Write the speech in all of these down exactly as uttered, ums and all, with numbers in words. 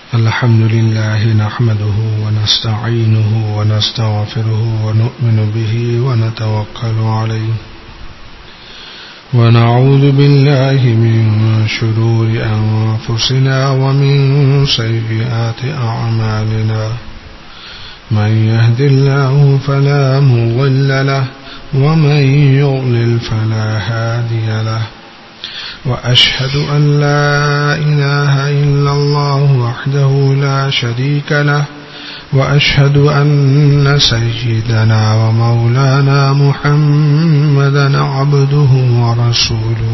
الحمد لله نحمده ونستعينه ونستغفره ونؤمن به ونتوكل عليه ونعوذ بالله من شرور أنفسنا ومن سيئات أعمالنا من يهد الله فلا مضل له ومن يضلل فلا هادي له وأشهد أن لا إله إلا الله وحده لا شريك له وأشهد أن سيدنا ومولانا محمدا عبده ورسوله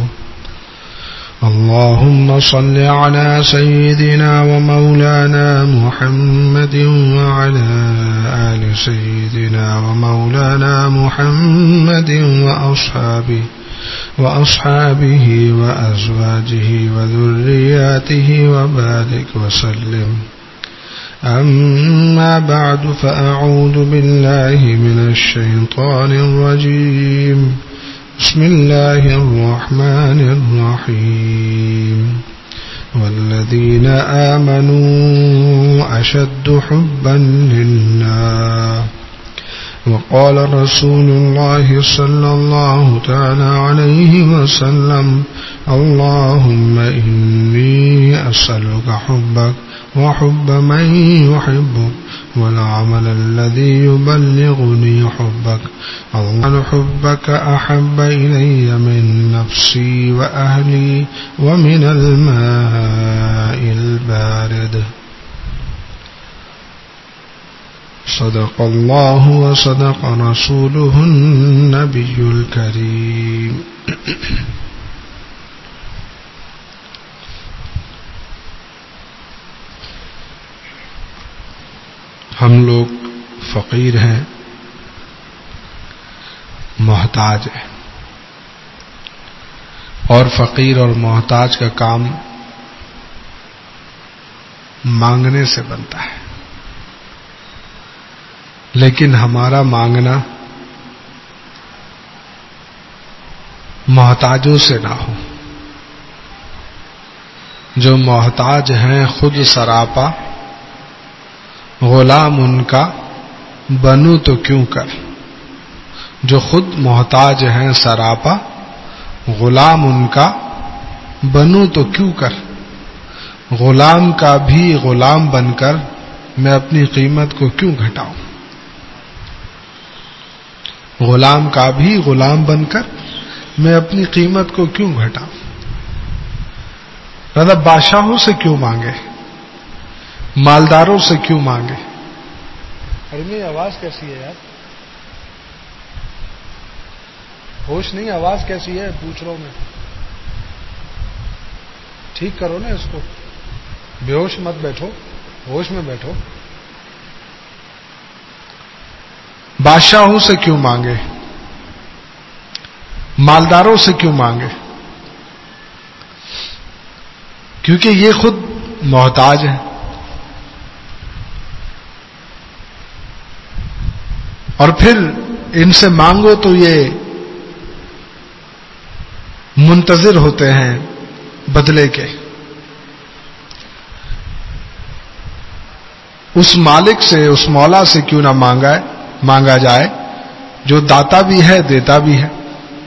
اللهم صل على سيدنا ومولانا محمد وعلى آل سيدنا ومولانا محمد وأصحابه وأصحابه وأزواجه وذرياته وبارك وسلم أما بعد فأعوذ بالله من الشيطان الرجيم بسم الله الرحمن الرحيم والذين آمنوا أشد حبا لله وقال رسول الله صلى الله تعالى عليه وسلم اللهم إني أسألك حبك وحب من يحبك والعمل الذي يبلغني حبك اللهم حبك أحب إلي من نفسي وأهلي ومن الماء البارد صدق الله وصدق رسوله النبي الكريم. ہم لوگ فقیر ہیں، محتاج ہیں، اور فقیر اور محتاج کا کام مانگنے سے بنتا ہے، لیکن ہمارا مانگنا محتاجوں سے نہ ہو. جو محتاج ہیں خود سراپا، غلام ان کا بنوں تو کیوں کر. جو خود محتاج ہیں سراپا، غلام ان کا بنوں تو کیوں کر. غلام کا بھی غلام بن کر میں اپنی قیمت کو کیوں گھٹاؤں. غلام کا بھی غلام بن کر میں اپنی قیمت کو کیوں گھٹاؤں. مطلب بادشاہوں سے کیوں مانگے، مالداروں سے کیوں مانگے. ارے میری آواز کیسی ہے یار؟ ہوش نہیں، آواز کیسی ہے پوچھ رہا ہوں میں. ٹھیک کرو نا اس کو، بے ہوش مت بیٹھو، ہوش میں بیٹھو. بادشاہوں سے کیوں مانگے، مالداروں سے کیوں مانگے؟ کیونکہ یہ خود محتاج ہیں. اور پھر ان سے مانگو تو یہ منتظر ہوتے ہیں بدلے کے. اس مالک سے، اس مولا سے کیوں نہ مانگا ہے مانگا جائے جو داتا بھی ہے دیتا بھی ہے،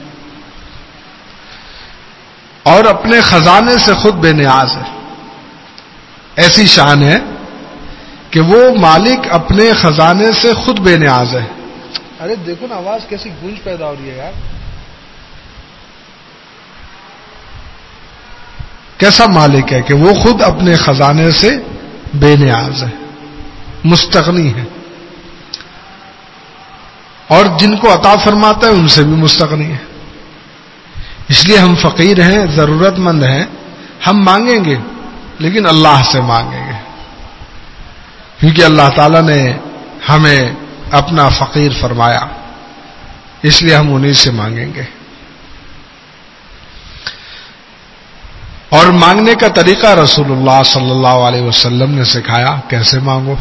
اور اپنے خزانے سے خود بے نیاز ہے. ایسی شان ہے کہ وہ مالک اپنے خزانے سے خود بے نیاز ہے. ارے دیکھو نا آواز کیسی گونج پیدا ہو رہی ہے یار. کیسا مالک ہے کہ وہ خود اپنے خزانے سے بے نیاز ہے، مستغنی ہے، اور جن کو عطا فرماتا ہے ان سے بھی مستغنی ہے. اس لیے ہم فقیر ہیں، ضرورت مند ہیں. ہم مانگیں گے لیکن اللہ سے مانگیں گے، کیونکہ اللہ تعالیٰ نے ہمیں اپنا فقیر فرمایا، اس لیے ہم انہیں سے مانگیں گے. اور مانگنے کا طریقہ رسول اللہ صلی اللہ علیہ وسلم نے سکھایا کیسے مانگو.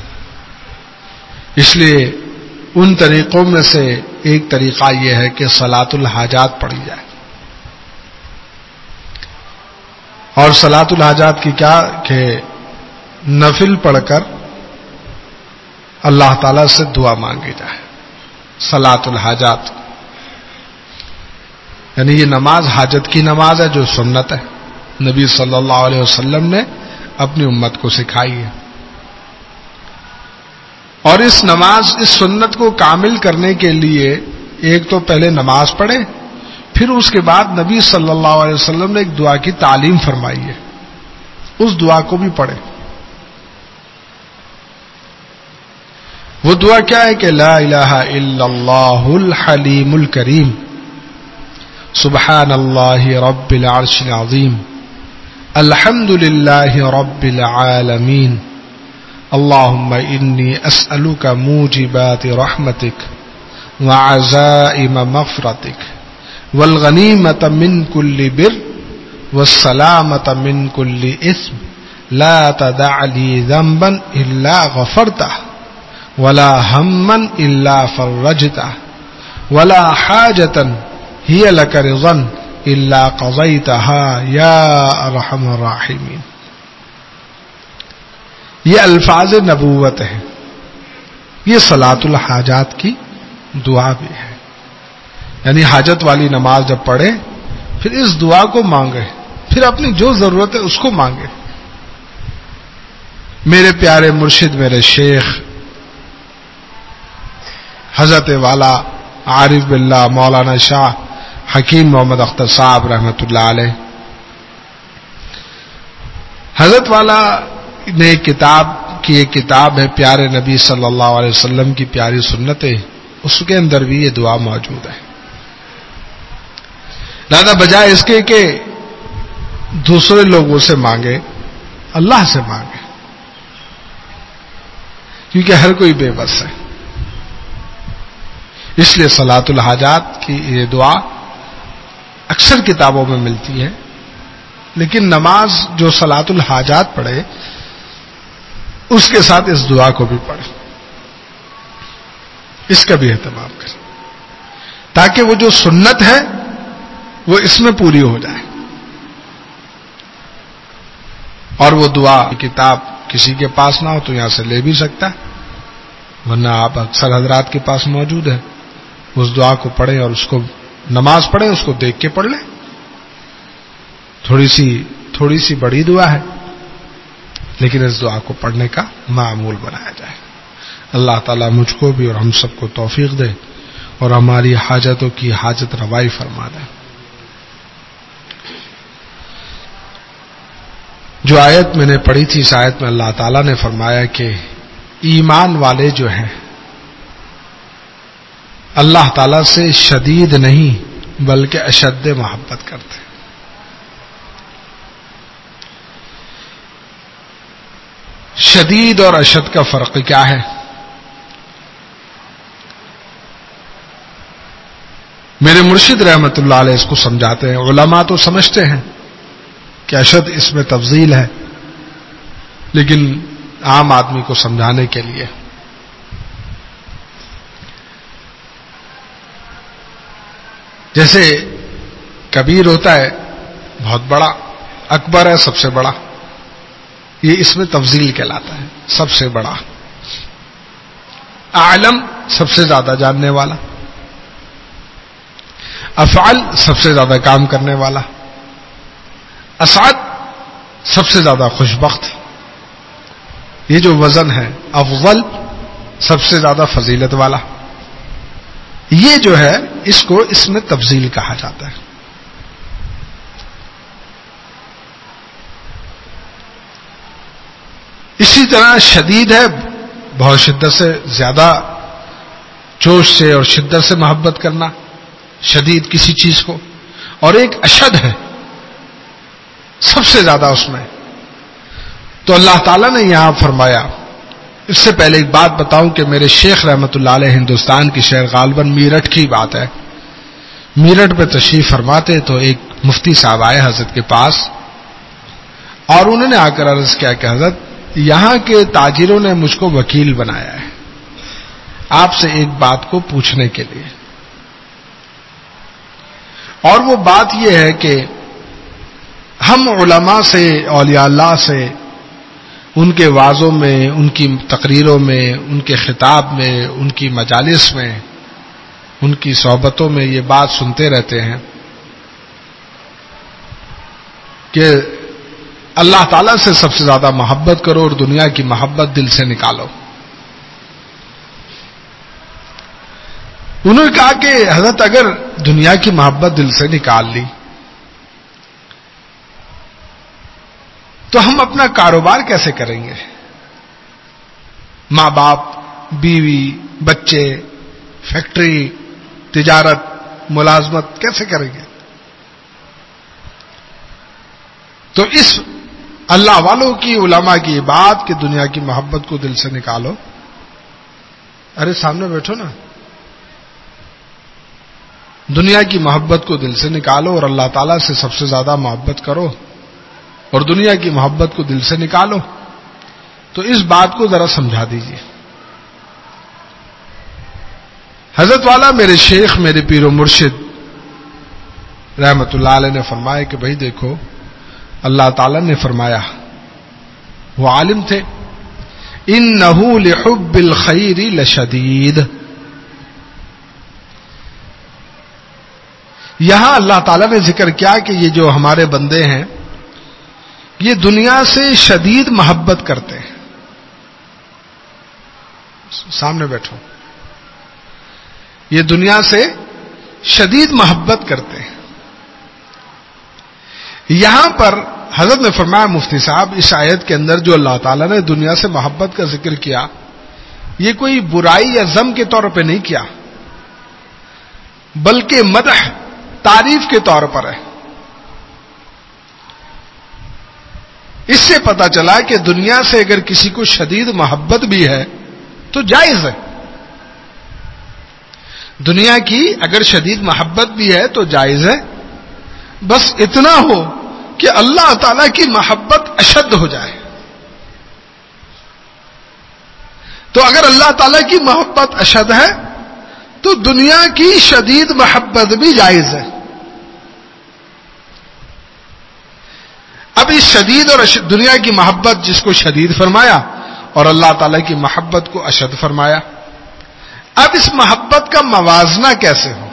اس لیے ان طریقوں میں سے ایک طریقہ یہ ہے کہ صلاۃ الحاجات پڑھی جائے. اور صلاۃ الحاجات کی کیا کہ نفل پڑھ کر اللہ تعالی سے دعا مانگی جائے، صلاۃ الحاجات، یعنی یہ نماز حاجت کی نماز ہے جو سنت ہے، نبی صلی اللہ علیہ وسلم نے اپنی امت کو سکھائی ہے. اور اس نماز اس سنت کو کامل کرنے کے لیے ایک تو پہلے نماز پڑھے، پھر اس کے بعد نبی صلی اللہ علیہ وسلم نے ایک دعا کی تعلیم فرمائی ہے، اس دعا کو بھی پڑھے. وہ دعا کیا ہے کہ لا الہ الا اللہ الحلیم الکریم سبحان اللہ رب العرش العظیم الحمد للہ رب العالمین اللہم انی اسألک موجبات رحمتک وعزائم مغفرتک والغنیمۃ من کل بر والسلامۃ من کل اثم لا تدع لی ذنبا الا غفرتہ ولا ہما الا فرجتہ ولا حاجۃ ہی لک رضا الا قضیتها یا ارحم الراحمین. یہ الفاظ نبوت ہیں، یہ صلاۃ الحاجات کی دعا بھی ہے. یعنی حاجت والی نماز جب پڑھے پھر اس دعا کو مانگے، پھر اپنی جو ضرورت ہے اس کو مانگے. میرے پیارے مرشد میرے شیخ حضرت والا عارف باللہ مولانا شاہ حکیم محمد اختر صاحب رحمۃ اللہ علیہ، حضرت والا نے کتاب کی ایک کتاب ہے پیارے نبی صلی اللہ علیہ وسلم کی پیاری سنتیں، اس کے اندر بھی یہ دعا موجود ہے. لہذا بجائے اس کے کہ دوسرے لوگوں سے مانگے، اللہ سے مانگے، کیونکہ ہر کوئی بے بس ہے. اس لیے صلاۃ الحاجات کی یہ دعا اکثر کتابوں میں ملتی ہے، لیکن نماز جو صلاۃ الحاجات پڑھے اس کے ساتھ اس دعا کو بھی پڑھے، اس کا بھی اہتمام کرے تاکہ وہ جو سنت ہے وہ اس میں پوری ہو جائے. اور وہ دعا کتاب کسی کے پاس نہ ہو تو یہاں سے لے بھی سکتا ہے، ورنہ آپ اکثر حضرات کے پاس موجود ہے. اس دعا کو پڑھیں اور اس کو نماز پڑھیں، اس کو دیکھ کے پڑھ لیں. تھوڑی سی تھوڑی سی بڑی دعا ہے، لیکن اس دعا کو پڑھنے کا معمول بنایا جائے. اللہ تعالیٰ مجھ کو بھی اور ہم سب کو توفیق دے اور ہماری حاجتوں کی حاجت روائی فرما دے. جو آیت میں نے پڑھی تھی اس آیت میں اللہ تعالیٰ نے فرمایا کہ ایمان والے جو ہیں اللہ تعالیٰ سے شدید نہیں بلکہ اشد محبت کرتے ہیں. شدید اور اشد کا فرق کیا ہے؟ میرے مرشد رحمت اللہ علیہ اس کو سمجھاتے ہیں. علماء تو سمجھتے ہیں کہ اشد اس میں تفضیل ہے، لیکن عام آدمی کو سمجھانے کے لیے جیسے کبیر ہوتا ہے بہت بڑا، اکبر ہے سب سے بڑا، یہ اس میں تفضیل کہلاتا ہے، سب سے بڑا. عالم سب سے زیادہ جاننے والا، افعال سب سے زیادہ کام کرنے والا، اسعد سب سے زیادہ خوشبخت. یہ جو وزن ہے افضل سب سے زیادہ فضیلت والا، یہ جو ہے اس کو اس میں تفضیل کہا جاتا ہے. اسی طرح شدید ہے، بہت شدت سے، زیادہ جوش سے اور شدت سے محبت کرنا، شدید کسی چیز کو. اور ایک اشد ہے سب سے زیادہ اس میں. تو اللہ تعالیٰ نے یہاں فرمایا. اس سے پہلے ایک بات بتاؤں کہ میرے شیخ رحمت اللہ علیہ ہندوستان کی شہر غالباً میرٹھ کی بات ہے، میرٹھ پہ تشریف فرماتے تو ایک مفتی صاحب آئے حضرت کے پاس اور انہوں نے آ کر عرض کیا کہ حضرت یہاں کے تاجروں نے مجھ کو وکیل بنایا ہے آپ سے ایک بات کو پوچھنے کے لیے. اور وہ بات یہ ہے کہ ہم علماء سے، اولیاء اللہ سے ان کے وعظوں میں، ان کی تقریروں میں، ان کے خطاب میں، ان کی مجالس میں، ان کی صحبتوں میں یہ بات سنتے رہتے ہیں کہ اللہ تعالیٰ سے سب سے زیادہ محبت کرو اور دنیا کی محبت دل سے نکالو. انہوں نے کہا کہ حضرت اگر دنیا کی محبت دل سے نکال لی تو ہم اپنا کاروبار کیسے کریں گے؟ ماں باپ، بیوی، بچے، فیکٹری، تجارت، ملازمت کیسے کریں گے؟ تو اس اللہ والوں کی، علماء کی بات کہ دنیا کی محبت کو دل سے نکالو. ارے سامنے بیٹھو نا. دنیا کی محبت کو دل سے نکالو اور اللہ تعالیٰ سے سب سے زیادہ محبت کرو اور دنیا کی محبت کو دل سے نکالو. تو اس بات کو ذرا سمجھا دیجیے. حضرت والا میرے شیخ، میرے پیر و مرشد رحمت اللہ علیہ نے فرمایا کہ بھائی دیکھو، اللہ تعالیٰ نے فرمایا، وہ عالم تھے، اِنَّهُ لِحُبِّ الْخَيْرِ لَشَدِيدٌ. یہاں اللہ تعالیٰ نے ذکر کیا کہ یہ جو ہمارے بندے ہیں یہ دنیا سے شدید محبت کرتے ہیں. سامنے بیٹھو. یہ دنیا سے شدید محبت کرتے ہیں. یہاں پر حضرت نے فرمایا مفتی صاحب، اس آیت کے اندر جو اللہ تعالیٰ نے دنیا سے محبت کا ذکر کیا، یہ کوئی برائی یا ذم کے طور پہ نہیں کیا، بلکہ مدح، تعریف کے طور پر ہے. اس سے پتہ چلا کہ دنیا سے اگر کسی کو شدید محبت بھی ہے تو جائز ہے. دنیا کی اگر شدید محبت بھی ہے تو جائز ہے، بس اتنا ہو کہ اللہ تعالی کی محبت اشد ہو جائے. تو اگر اللہ تعالی کی محبت اشد ہے تو دنیا کی شدید محبت بھی جائز ہے. اب اس شدید اور دنیا کی محبت جس کو شدید فرمایا اور اللہ تعالی کی محبت کو اشد فرمایا، اب اس محبت کا موازنہ کیسے ہو؟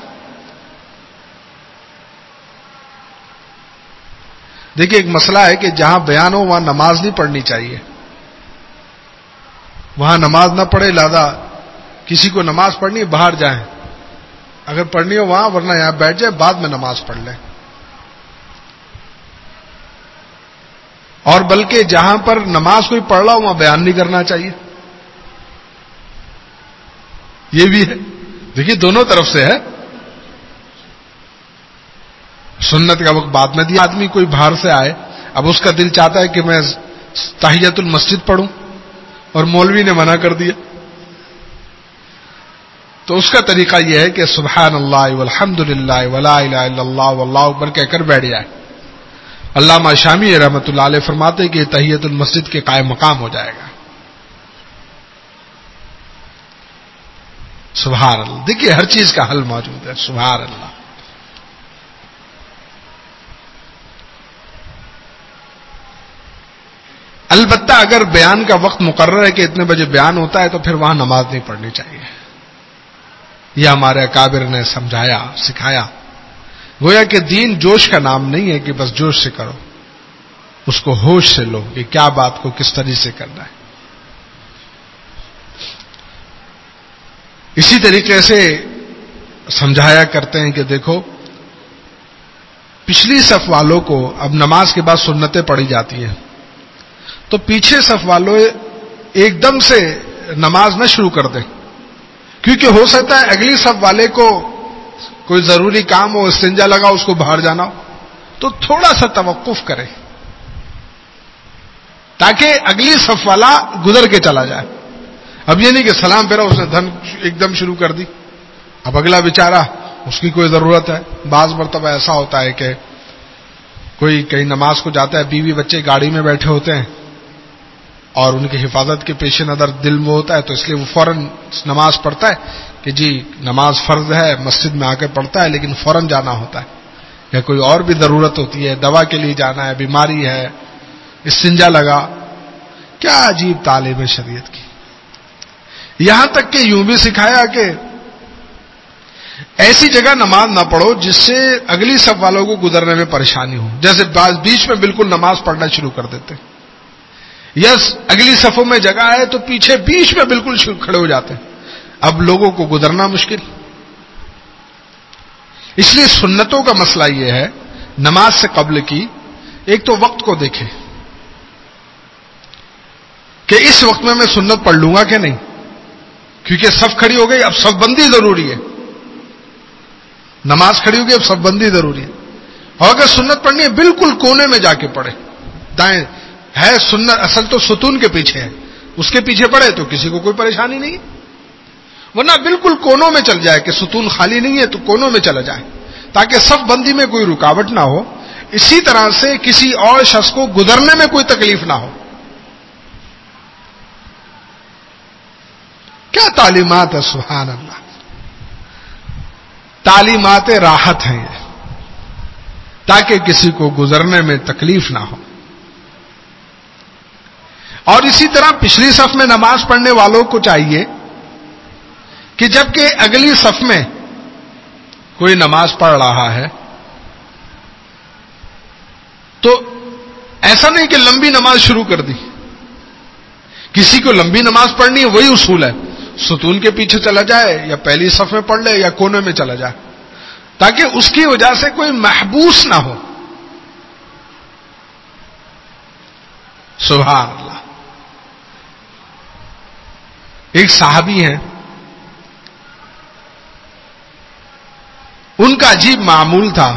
دیکھیے ایک مسئلہ ہے کہ جہاں بیان ہو وہاں نماز نہیں پڑھنی چاہیے. وہاں نماز نہ پڑھے، لہذا کسی کو نماز پڑھنی ہے باہر جائیں، اگر پڑھنی ہو وہاں، ورنہ یہاں بیٹھ جائے، بعد میں نماز پڑھ لیں. اور بلکہ جہاں پر نماز کوئی پڑھ رہا ہو وہاں بیان نہیں کرنا چاہیے. یہ بھی ہے. دیکھیے دونوں طرف سے ہے. سنت کا وقت بعد میں دیا. آدمی کوئی باہر سے آئے، اب اس کا دل چاہتا ہے کہ میں تحیۃ المسجد پڑھوں اور مولوی نے منع کر دیا، تو اس کا طریقہ یہ ہے کہ سبحان اللہ والحمد للہ ولا الہ الا اللہ واللہ اکبر کہہ کر بیٹھ جائے. علامہ شامی رحمۃ اللہ علیہ فرماتے ہیں کہ تحیۃ المسجد کے قائم مقام ہو جائے گا. سبحان اللہ. دیکھیے ہر چیز کا حل موجود ہے. سبحان اللہ. البتہ اگر بیان کا وقت مقرر ہے کہ اتنے بجے بیان ہوتا ہے تو پھر وہاں نماز نہیں پڑھنی چاہیے. یہ ہمارے اکابر نے سمجھایا، سکھایا. گویا کہ دین جوش کا نام نہیں ہے کہ بس جوش سے کرو، اس کو ہوش سے لو کہ کیا بات کو کس طریقے سے کرنا ہے. اسی طریقے سے سمجھایا کرتے ہیں کہ دیکھو پچھلی صف والوں کو اب نماز کے بعد سنتیں پڑھی جاتی ہیں، تو پیچھے صف والوں ایک دم سے نماز نہ شروع کر دیں، کیونکہ ہو سکتا ہے اگلی صف والے کو کوئی ضروری کام ہو، استنجا لگا، اس کو باہر جانا ہو، تو تھوڑا سا توقف کرے تاکہ اگلی صف والا گزر کے چلا جائے. اب یہ نہیں کہ سلام پھیرا اس نے دھن ایک دم شروع کر دی، اب اگلا بیچارہ اس کی کوئی ضرورت ہے. بعض مرتبہ ایسا ہوتا ہے کہ کوئی کہیں نماز کو جاتا ہے، بیوی بچے گاڑی میں بیٹھے ہوتے ہیں اور ان کی حفاظت کے پیش نظر دل میں ہوتا ہے، تو اس لیے وہ فوراً نماز پڑھتا ہے کہ جی نماز فرض ہے، مسجد میں آ کر پڑھتا ہے، لیکن فوراً جانا ہوتا ہے، یا کوئی اور بھی ضرورت ہوتی ہے، دوا کے لیے جانا ہے، بیماری ہے، استنجا لگا. کیا عجیب تعلیم ہے شریعت کی. یہاں تک کہ یوں بھی سکھایا کہ ایسی جگہ نماز نہ پڑھو جس سے اگلی صف والوں کو گزرنے میں پریشانی ہو. جیسے بعض بیچ میں بالکل نماز پڑھنا شروع کر دیتے, یس اگلی صفوں میں جگہ ہے تو پیچھے بیچ میں بالکل کھڑے ہو جاتے ہیں, اب لوگوں کو گزرنا مشکل. اس لیے سنتوں کا مسئلہ یہ ہے نماز سے قبل کی, ایک تو وقت کو دیکھیں کہ اس وقت میں میں سنت پڑھ لوں گا کہ نہیں, کیونکہ صف کھڑی ہو گئی, اب صف بندی ضروری ہے. نماز کھڑی ہو گئی, اب صف بندی ضروری ہے. اور اگر سنت پڑھنی ہے بالکل کونے میں جا کے پڑھے, دائیں ہے سنت اصل تو ستون کے پیچھے ہے, اس کے پیچھے پڑھے تو کسی کو کوئی پریشانی نہیں, ورنہ بالکل کونوں میں چل جائے کہ ستون خالی نہیں ہے تو کونوں میں چلا جائے تاکہ صف بندی میں کوئی رکاوٹ نہ ہو. اسی طرح سے کسی اور شخص کو گزرنے میں کوئی تکلیف نہ ہو. کیا تعلیمات ہے, سبحان اللہ, تعلیمات راحت ہیں یہ, تاکہ کسی کو گزرنے میں تکلیف نہ ہو. اور اسی طرح پچھلی صف میں نماز پڑھنے والوں کو چاہیے کہ جبکہ اگلی صف میں کوئی نماز پڑھ رہا ہے تو ایسا نہیں کہ لمبی نماز شروع کر دی. کسی کو لمبی نماز پڑھنی ہے وہی اصول ہے, ستون کے پیچھے چلا جائے یا پہلی صف میں پڑھ لے یا کونے میں چلا جائے, تاکہ اس کی وجہ سے کوئی محبوس نہ ہو. سبحان اللہ. ایک صحابی ہیں, ان کا عجیب معمول تھا.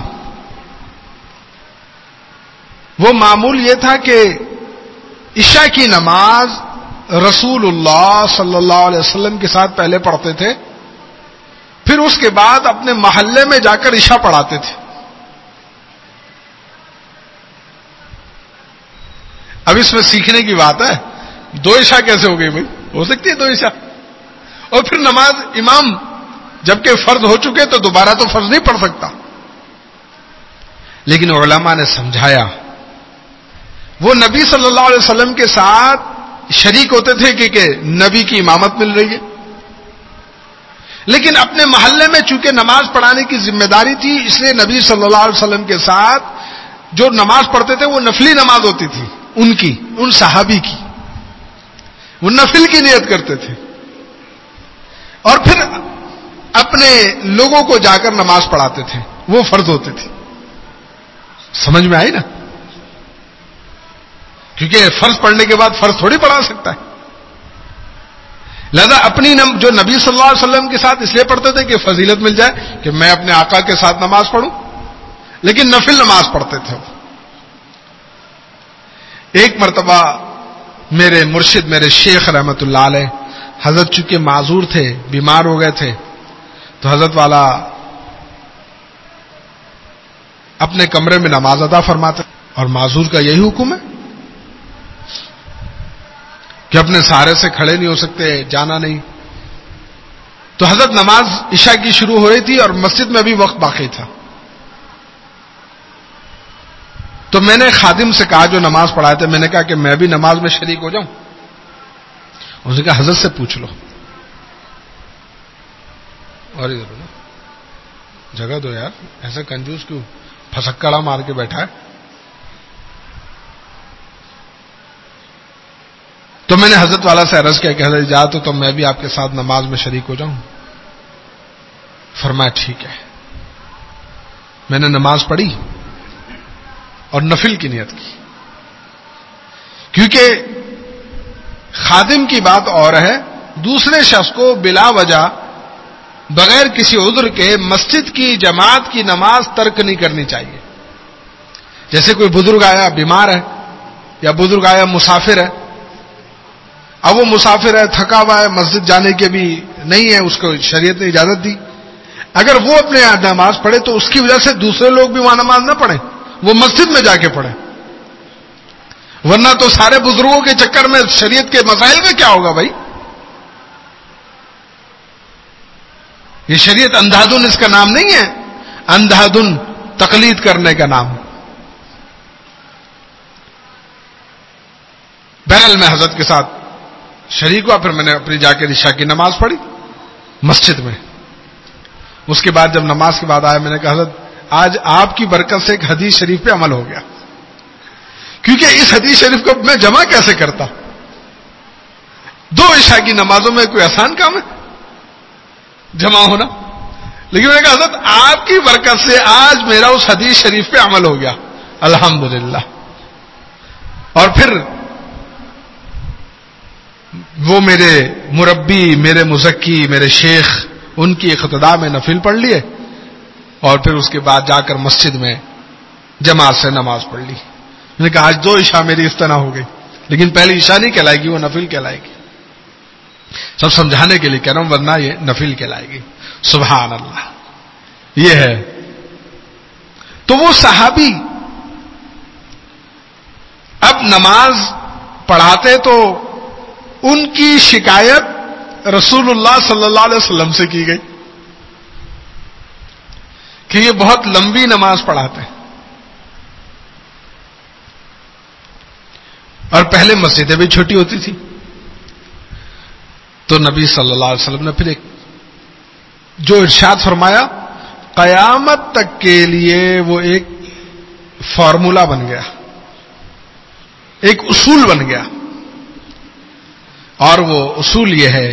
وہ معمول یہ تھا کہ عشاء کی نماز رسول اللہ صلی اللہ علیہ وسلم کے ساتھ پہلے پڑھتے تھے, پھر اس کے بعد اپنے محلے میں جا کر عشاء پڑھاتے تھے. اب اس میں سیکھنے کی بات ہے, دو عشاء کیسے ہو گئی بھائی؟ ہو سکتی ہے دو عشاء, اور پھر نماز امام جبکہ فرض ہو چکے تو دوبارہ تو فرض نہیں پڑھ سکتا. لیکن علماء نے سمجھایا, وہ نبی صلی اللہ علیہ وسلم کے ساتھ شریک ہوتے تھے کہ, کہ نبی کی امامت مل رہی ہے, لیکن اپنے محلے میں چونکہ نماز پڑھانے کی ذمہ داری تھی, اس لیے نبی صلی اللہ علیہ وسلم کے ساتھ جو نماز پڑھتے تھے وہ نفلی نماز ہوتی تھی ان کی, ان صحابی کی, وہ نفل کی نیت کرتے تھے, اور پھر اپنے لوگوں کو جا کر نماز پڑھاتے تھے, وہ فرض ہوتی تھی. سمجھ میں آئی نا؟ کیونکہ فرض پڑھنے کے بعد فرض تھوڑی پڑھا سکتا ہے. لہذا اپنی نم جو نبی صلی اللہ علیہ وسلم کے ساتھ اس لیے پڑھتے تھے کہ فضیلت مل جائے کہ میں اپنے آقا کے ساتھ نماز پڑھوں, لیکن نفل نماز پڑھتے تھے. ایک مرتبہ میرے مرشد میرے شیخ رحمت اللہ علیہ, حضرت چونکہ معذور تھے, بیمار ہو گئے تھے, تو حضرت والا اپنے کمرے میں نماز ادا فرماتے, اور معذور کا یہی حکم ہے کہ اپنے سہارے سے کھڑے نہیں ہو سکتے, جانا نہیں. تو حضرت نماز عشاء کی شروع ہو رہی تھی اور مسجد میں بھی وقت باقی تھا. تو میں نے خادم سے کہا جو نماز پڑھائے تھے, میں نے کہا کہ میں بھی نماز میں شریک ہو جاؤں. اس نے کہا حضرت سے پوچھ لو, اور ادھر نا جگہ دو یار, ایسا کنجوس کیوں پھسکڑا مار کے بیٹھا ہے. تو میں نے حضرت والا سے عرض کیا کہ حضرت جا تو, تو میں بھی آپ کے ساتھ نماز میں شریک ہو جاؤں. فرمایا ٹھیک ہے. میں نے نماز پڑھی اور نفل کی نیت کی, کیونکہ خادم کی بات اور ہے, دوسرے شخص کو بلا وجہ بغیر کسی عذر کے مسجد کی جماعت کی نماز ترک نہیں کرنی چاہیے. جیسے کوئی بزرگ آیا بیمار ہے, یا بزرگ آیا مسافر ہے, اب وہ مسافر ہے, تھکا ہوا ہے, مسجد جانے کے بھی نہیں ہے, اس کو شریعت نے اجازت دی, اگر وہ اپنے یہاں نماز پڑھے تو اس کی وجہ سے دوسرے لوگ بھی وہاں نماز نہ پڑھیں, وہ مسجد میں جا کے پڑھیں. ورنہ تو سارے بزرگوں کے چکر میں شریعت کے مسائل میں کیا ہوگا بھائی؟ یہ شریعت اندھادن اس کا نام نہیں ہے, اندھادن تقلید کرنے کا نام. بہرحال میں حضرت کے ساتھ شریک ہوا. پھر میں نے اپنی جا کے عشاء کی نماز پڑھی مسجد میں. اس کے بعد جب نماز کے بعد آیا میں نے کہا حضرت آج آپ کی برکت سے ایک حدیث شریف پہ عمل ہو گیا, کیونکہ اس حدیث شریف کو میں جمع کیسے کرتا؟ دو عشاء کی نمازوں میں کوئی آسان کام ہے جمع ہونا. لیکن میں نے کہا حضرت آپ کی برکت سے آج میرا اس حدیث شریف پہ عمل ہو گیا الحمدللہ. اور پھر وہ میرے مربی, میرے مزکی, میرے شیخ, ان کی اقتداء میں نفل پڑھ لیے اور پھر اس کے بعد جا کر مسجد میں جماعت سے نماز پڑھ لی. میں نے کہا آج دو عشاء میری اس طرح ہو گئی, لیکن پہلی عشاء نہیں کہلائے گی, وہ نفل کہلائے گی. سب سمجھانے کے لیے کہہ رہا ہوں, ورنہ یہ نفل کہلائے گی. سبحان اللہ. یہ ہے. تو وہ صحابی اب نماز پڑھاتے تو ان کی شکایت رسول اللہ صلی اللہ علیہ وسلم سے کی گئی کہ یہ بہت لمبی نماز پڑھاتے ہیں. اور پہلے مسجدیں بھی چھوٹی ہوتی تھی, تو نبی صلی اللہ علیہ وسلم نے پھر ایک جو ارشاد فرمایا قیامت تک کے لیے وہ ایک فارمولا بن گیا, ایک اصول بن گیا. اور وہ اصول یہ ہے,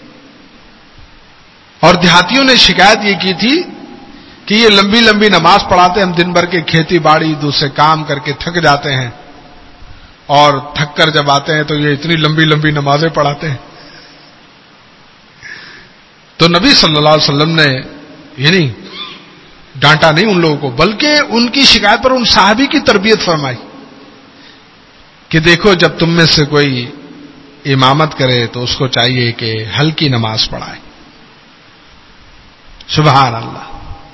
اور دیہاتیوں نے شکایت یہ کی تھی کہ یہ لمبی لمبی نماز پڑھاتے ہیں, ہم دن بھر کے کھیتی باڑی دوسرے کام کر کے تھک جاتے ہیں, اور تھک کر جب آتے ہیں تو یہ اتنی لمبی لمبی نمازیں پڑھاتے ہیں. تو نبی صلی اللہ علیہ وسلم نے یعنی ڈانٹا نہیں ان لوگوں کو, بلکہ ان کی شکایت پر ان صحابی کی تربیت فرمائی کہ دیکھو جب تم میں سے کوئی امامت کرے تو اس کو چاہیے کہ ہلکی نماز پڑھائے. سبحان اللہ.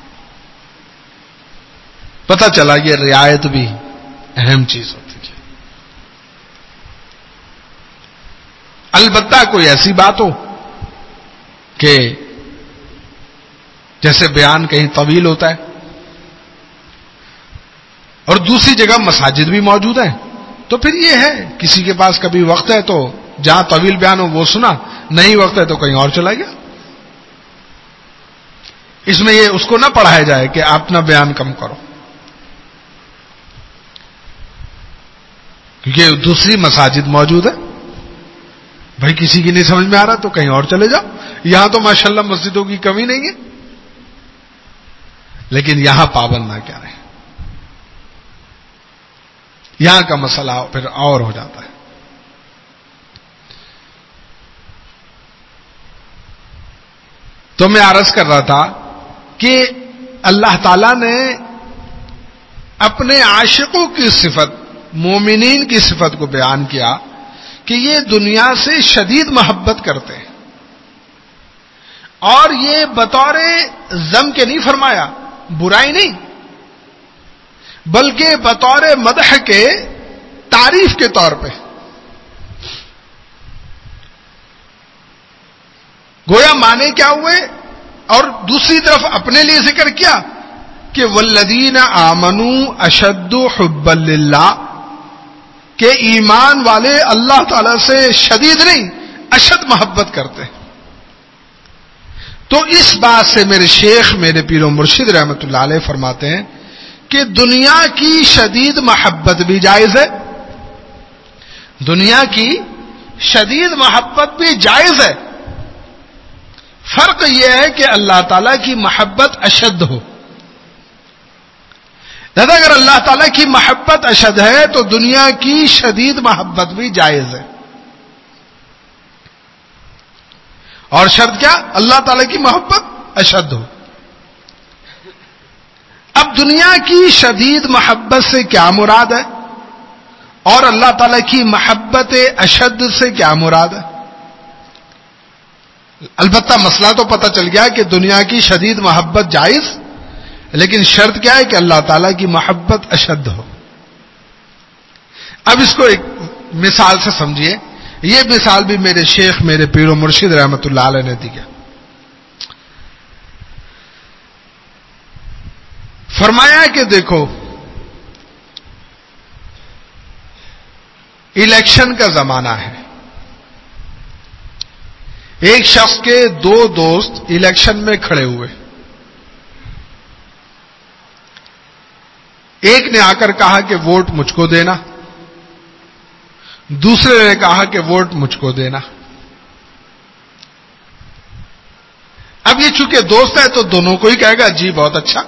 پتہ چلا یہ رعایت بھی اہم چیز ہوتی ہے. البتہ کوئی ایسی بات ہو کہ جیسے بیان کہیں طویل ہوتا ہے اور دوسری جگہ مساجد بھی موجود ہیں, تو پھر یہ ہے کسی کے پاس کبھی وقت ہے تو جہاں طویل بیان ہو وہ سنا, نہیں وقت ہے تو کہیں اور چلا گیا. اس میں یہ اس کو نہ پڑھایا جائے کہ آپ اپنا بیان کم کرو, کیونکہ دوسری مساجد موجود ہے. بھائی کسی کی نہیں سمجھ میں آ رہا تو کہیں اور چلے جاؤ, یہاں تو ماشاءاللہ مسجدوں کی کمی نہیں ہے, لیکن یہاں پابند نہ کیا رہے. یہاں کا مسئلہ پھر اور ہو جاتا ہے. تو میں عرض کر رہا تھا کہ اللہ تعالی نے اپنے عاشقوں کی صفت, مومنین کی صفت کو بیان کیا کہ یہ دنیا سے شدید محبت کرتے ہیں, اور یہ بطور ذم کے نہیں فرمایا, برائی نہیں, بلکہ بطور مدح کے, تعریف کے طور پہ. گویا معنی کیا ہوئے, اور دوسری طرف اپنے لیے ذکر کیا کہ والذین آمنوا اشد حبا للہ, کہ ایمان والے اللہ تعالی سے شدید نہیں اشد محبت کرتے ہیں. تو اس بات سے میرے شیخ میرے پیر و مرشد رحمت اللہ علیہ فرماتے ہیں کہ دنیا کی شدید محبت بھی جائز ہے, دنیا کی شدید محبت بھی جائز ہے. فرق یہ ہے کہ اللہ تعالیٰ کی محبت اشد ہو. لہذا اگر اللہ تعالیٰ کی محبت اشد ہے تو دنیا کی شدید محبت بھی جائز ہے. اور شرط کیا؟ اللہ تعالیٰ کی محبت اشد ہو. اب دنیا کی شدید محبت سے کیا مراد ہے اور اللہ تعالیٰ کی محبت اشد سے کیا مراد ہے؟ البتہ مسئلہ تو پتہ چل گیا کہ دنیا کی شدید محبت جائز, لیکن شرط کیا ہے کہ اللہ تعالیٰ کی محبت اشد ہو. اب اس کو ایک مثال سے سمجھیے. یہ مثال بھی میرے شیخ میرے پیر و مرشد رحمت اللہ علیہ نے دی ہے. فرمایا کہ دیکھو الیکشن کا زمانہ ہے. ایک شخص کے دو دوست الیکشن میں کھڑے ہوئے. ایک نے آ کر کہا کہ ووٹ مجھ کو دینا, دوسرے نے کہا کہ ووٹ مجھ کو دینا. اب یہ چونکہ دوست ہے تو دونوں کو ہی کہے گا جی بہت اچھا,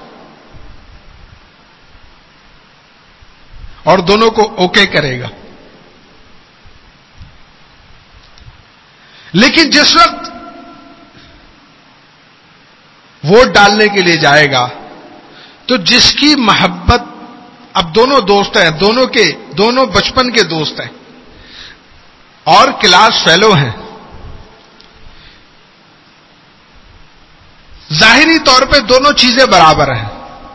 اور دونوں کو اوکے کرے گا. لیکن جس وقت ووٹ ڈالنے کے لیے جائے گا تو جس کی محبت, اب دونوں دوست ہیں, دونوں کے دونوں بچپن کے دوست ہیں اور کلاس فیلو ہیں, ظاہری طور پہ دونوں چیزیں برابر ہیں,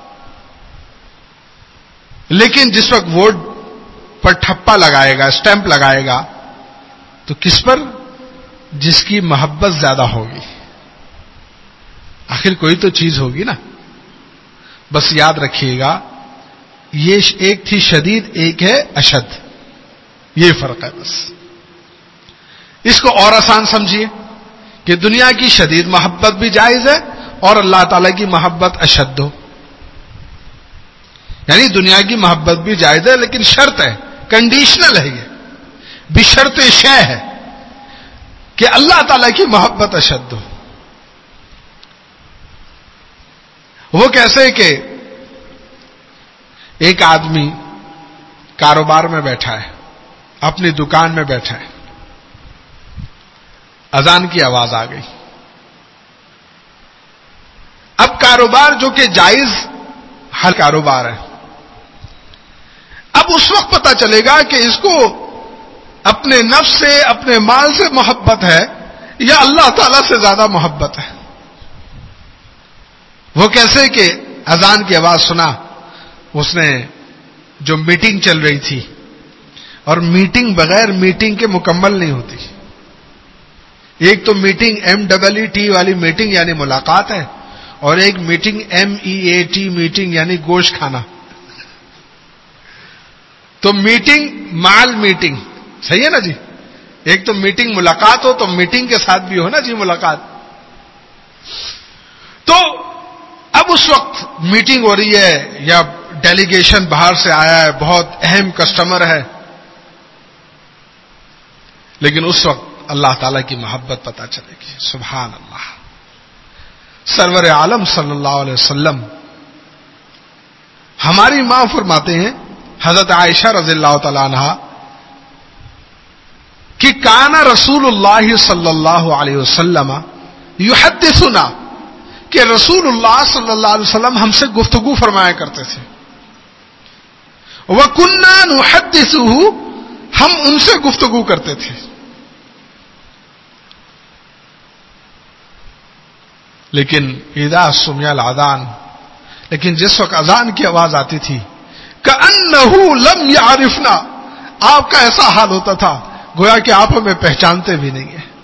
لیکن جس وقت ووٹ پر ٹھپا لگائے گا, اسٹیمپ لگائے گا, تو کس پر؟ جس کی محبت زیادہ ہوگی. آخر کوئی تو چیز ہوگی نا. بس یاد رکھیے گا, یہ ایک تھی شدید, ایک ہے اشد, یہ فرق ہے بس. اس کو اور آسان سمجھیے کہ دنیا کی شدید محبت بھی جائز ہے اور اللہ تعالی کی محبت اشد ہو. یعنی دنیا کی محبت بھی جائز ہے لیکن شرط ہے, کنڈیشنل ہے, یہ بشرط شے ہے کہ اللہ تعالی کی محبت اشد ہو. وہ کیسے کہ ایک آدمی کاروبار میں بیٹھا ہے, اپنی دکان میں بیٹھا ہے, اذان کی آواز آ گئی. اب کاروبار جو کہ جائز ہر کاروبار ہے, اب اس وقت پتا چلے گا کہ اس کو اپنے نفس سے, اپنے مال سے محبت ہے یا اللہ تعالی سے زیادہ محبت ہے. وہ کیسے کہ اذان کی آواز سنا, اس نے جو میٹنگ چل رہی تھی, اور میٹنگ بغیر میٹنگ کے مکمل نہیں ہوتی. ایک تو meeting M double E T والی میٹنگ یعنی ملاقات ہے, اور ایک meeting M E A T meeting یعنی گوشت کھانا. تو میٹنگ مال میٹنگ, صحیح ہے نا جی. ایک تو میٹنگ ملاقات ہو تو میٹنگ کے ساتھ بھی ہو نا جی ملاقات. تو اب اس وقت میٹنگ ہو رہی ہے یا ڈیلیگیشن باہر سے آیا ہے, بہت اہم کسٹمر ہے, لیکن اس وقت اللہ تعالی کی محبت پتہ چلے گی. سبحان اللہ. سرور عالم صلی اللہ علیہ وسلم, ہماری ماں فرماتے ہیں حضرت عائشہ رضی اللہ تعالی عنہا کہ کان رسول اللہ صلی اللہ علیہ وسلم یحدثنا, کہ رسول اللہ صلی اللہ علیہ وسلم ہم سے گفتگو فرمایا کرتے تھے. وَكُنَّا نُحَدِّثُهُ, ہم ان سے گفتگو کرتے تھے. لیکن اذا سمع الاذان, لیکن جس وقت اذان کی آواز آتی تھی, كأنه لم يعرفنا, آپ کا ایسا حال ہوتا تھا گویا کہ آپ ہمیں پہچانتے بھی نہیں ہیں.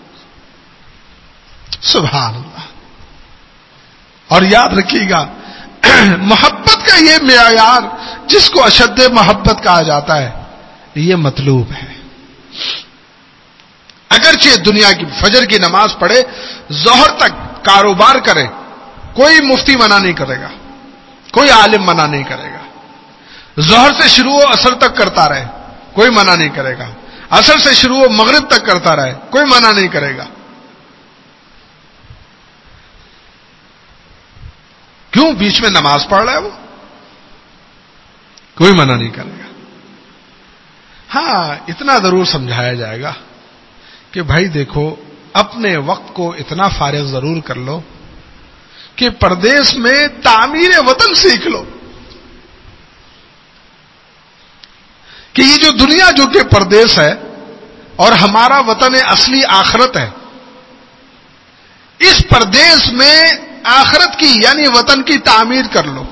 سبحان اللہ. اور یاد رکھیے گا محبت کا یہ معیار جس کو اشد محبت کہا جاتا ہے, یہ مطلوب ہے. اگرچہ دنیا کی فجر کی نماز پڑھے, ظہر تک کاروبار کرے, کوئی مفتی منع نہیں کرے گا, کوئی عالم منع نہیں کرے گا. ظہر سے شروع ہو عصر تک کرتا رہے, کوئی منع نہیں کرے گا. عصر سے شروع ہو مغرب تک کرتا رہے, کوئی منع نہیں کرے گا. کیوں؟ بیچ میں نماز پڑھ رہا ہے وہ, کوئی منع نہیں کرے گا. ہاں اتنا ضرور سمجھایا جائے گا کہ بھائی دیکھو, اپنے وقت کو اتنا فارغ ضرور کر لو کہ پردیس میں تعمیر وطن سیکھ لو. کہ یہ جو دنیا جو کہ پردیس ہے اور ہمارا وطن اصلی آخرت ہے, اس پردیس میں آخرت کی یعنی وطن کی تعمیر کر لو.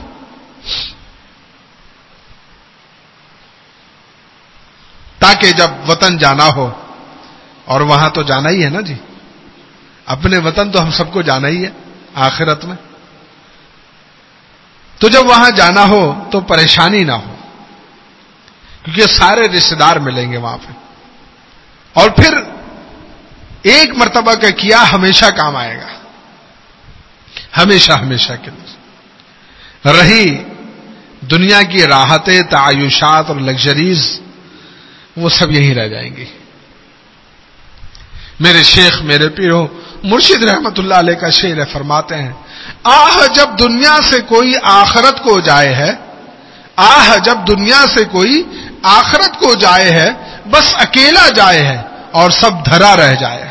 تاکہ جب وطن جانا ہو, اور وہاں تو جانا ہی ہے نا جی, اپنے وطن تو ہم سب کو جانا ہی ہے آخرت میں, تو جب وہاں جانا ہو تو پریشانی نہ ہو, کیونکہ سارے رشتے دار ملیں گے وہاں پہ. اور پھر ایک مرتبہ کا کیا ہمیشہ کام آئے گا، ہمیشہ ہمیشہ کے لیے۔ رہی دنیا کی راحتیں، تعیشات اور لگژریز، وہ سب یہیں رہ جائیں گی۔ میرے شیخ، میرے پیرو مرشد رحمت اللہ علیہ کا شعر فرماتے ہیں، آہ جب دنیا سے کوئی آخرت کو جائے ہے، آہ جب دنیا سے کوئی آخرت کو جائے ہے، بس اکیلا جائے ہے اور سب دھرا رہ جائے۔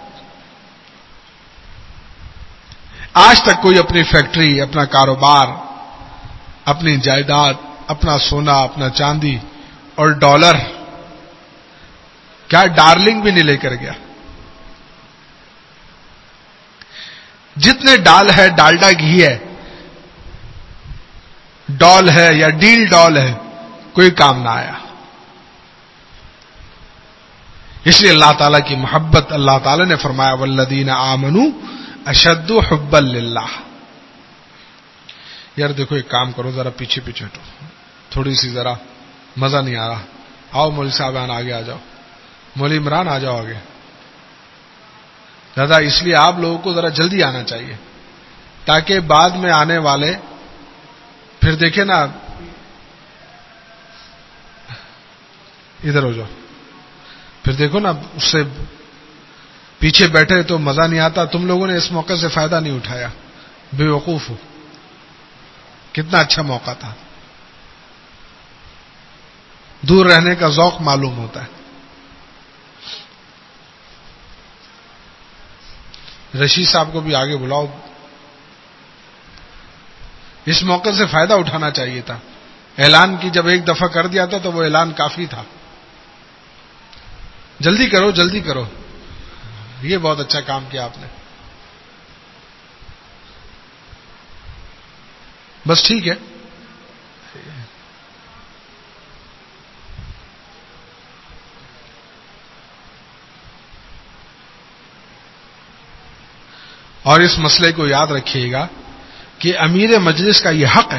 آج تک کوئی اپنی فیکٹری، اپنا کاروبار، اپنی جائیداد، اپنا سونا، اپنا چاندی اور ڈالر، کیا ڈارلنگ بھی نہیں لے کر گیا؟ جتنے ڈال ہے، ڈالڈا گھی ہے، ڈال ہے یا ڈیل ڈال ہے، کوئی کام نہ آیا۔ اس لیے اللہ تعالیٰ کی محبت، اللہ تعالیٰ نے فرمایا والذین آمنوا اشد حبا للہ۔ یار دیکھو ایک کام کرو، ذرا پیچھے پیچھے ہٹو، تھوڑی سی ذرا مزہ نہیں آ رہا، آؤ مولوی صاحب آگے آ جاؤ، مولوی عمران آ جاؤ آگے۔ دادا اس لیے آپ لوگوں کو ذرا جلدی آنا چاہیے تاکہ بعد میں آنے والے پھر دیکھیں نا، ادھر ہو جاؤ، پھر دیکھو نا اس سے پیچھے بیٹھے تو مزہ نہیں آتا۔ تم لوگوں نے اس موقع سے فائدہ نہیں اٹھایا، بے وقوف ہو، کتنا اچھا موقع تھا۔ دور رہنے کا ذوق معلوم ہوتا ہے۔ رشید صاحب کو بھی آگے بلاؤ، اس موقع سے فائدہ اٹھانا چاہیے تھا۔ اعلان کی جب ایک دفعہ کر دیا تھا تو وہ اعلان کافی تھا۔ جلدی کرو جلدی کرو، یہ بہت اچھا کام کیا آپ نے۔ بس ٹھیک ہے، اور اس مسئلے کو یاد رکھیے گا کہ امیر مجلس کا یہ حق ہے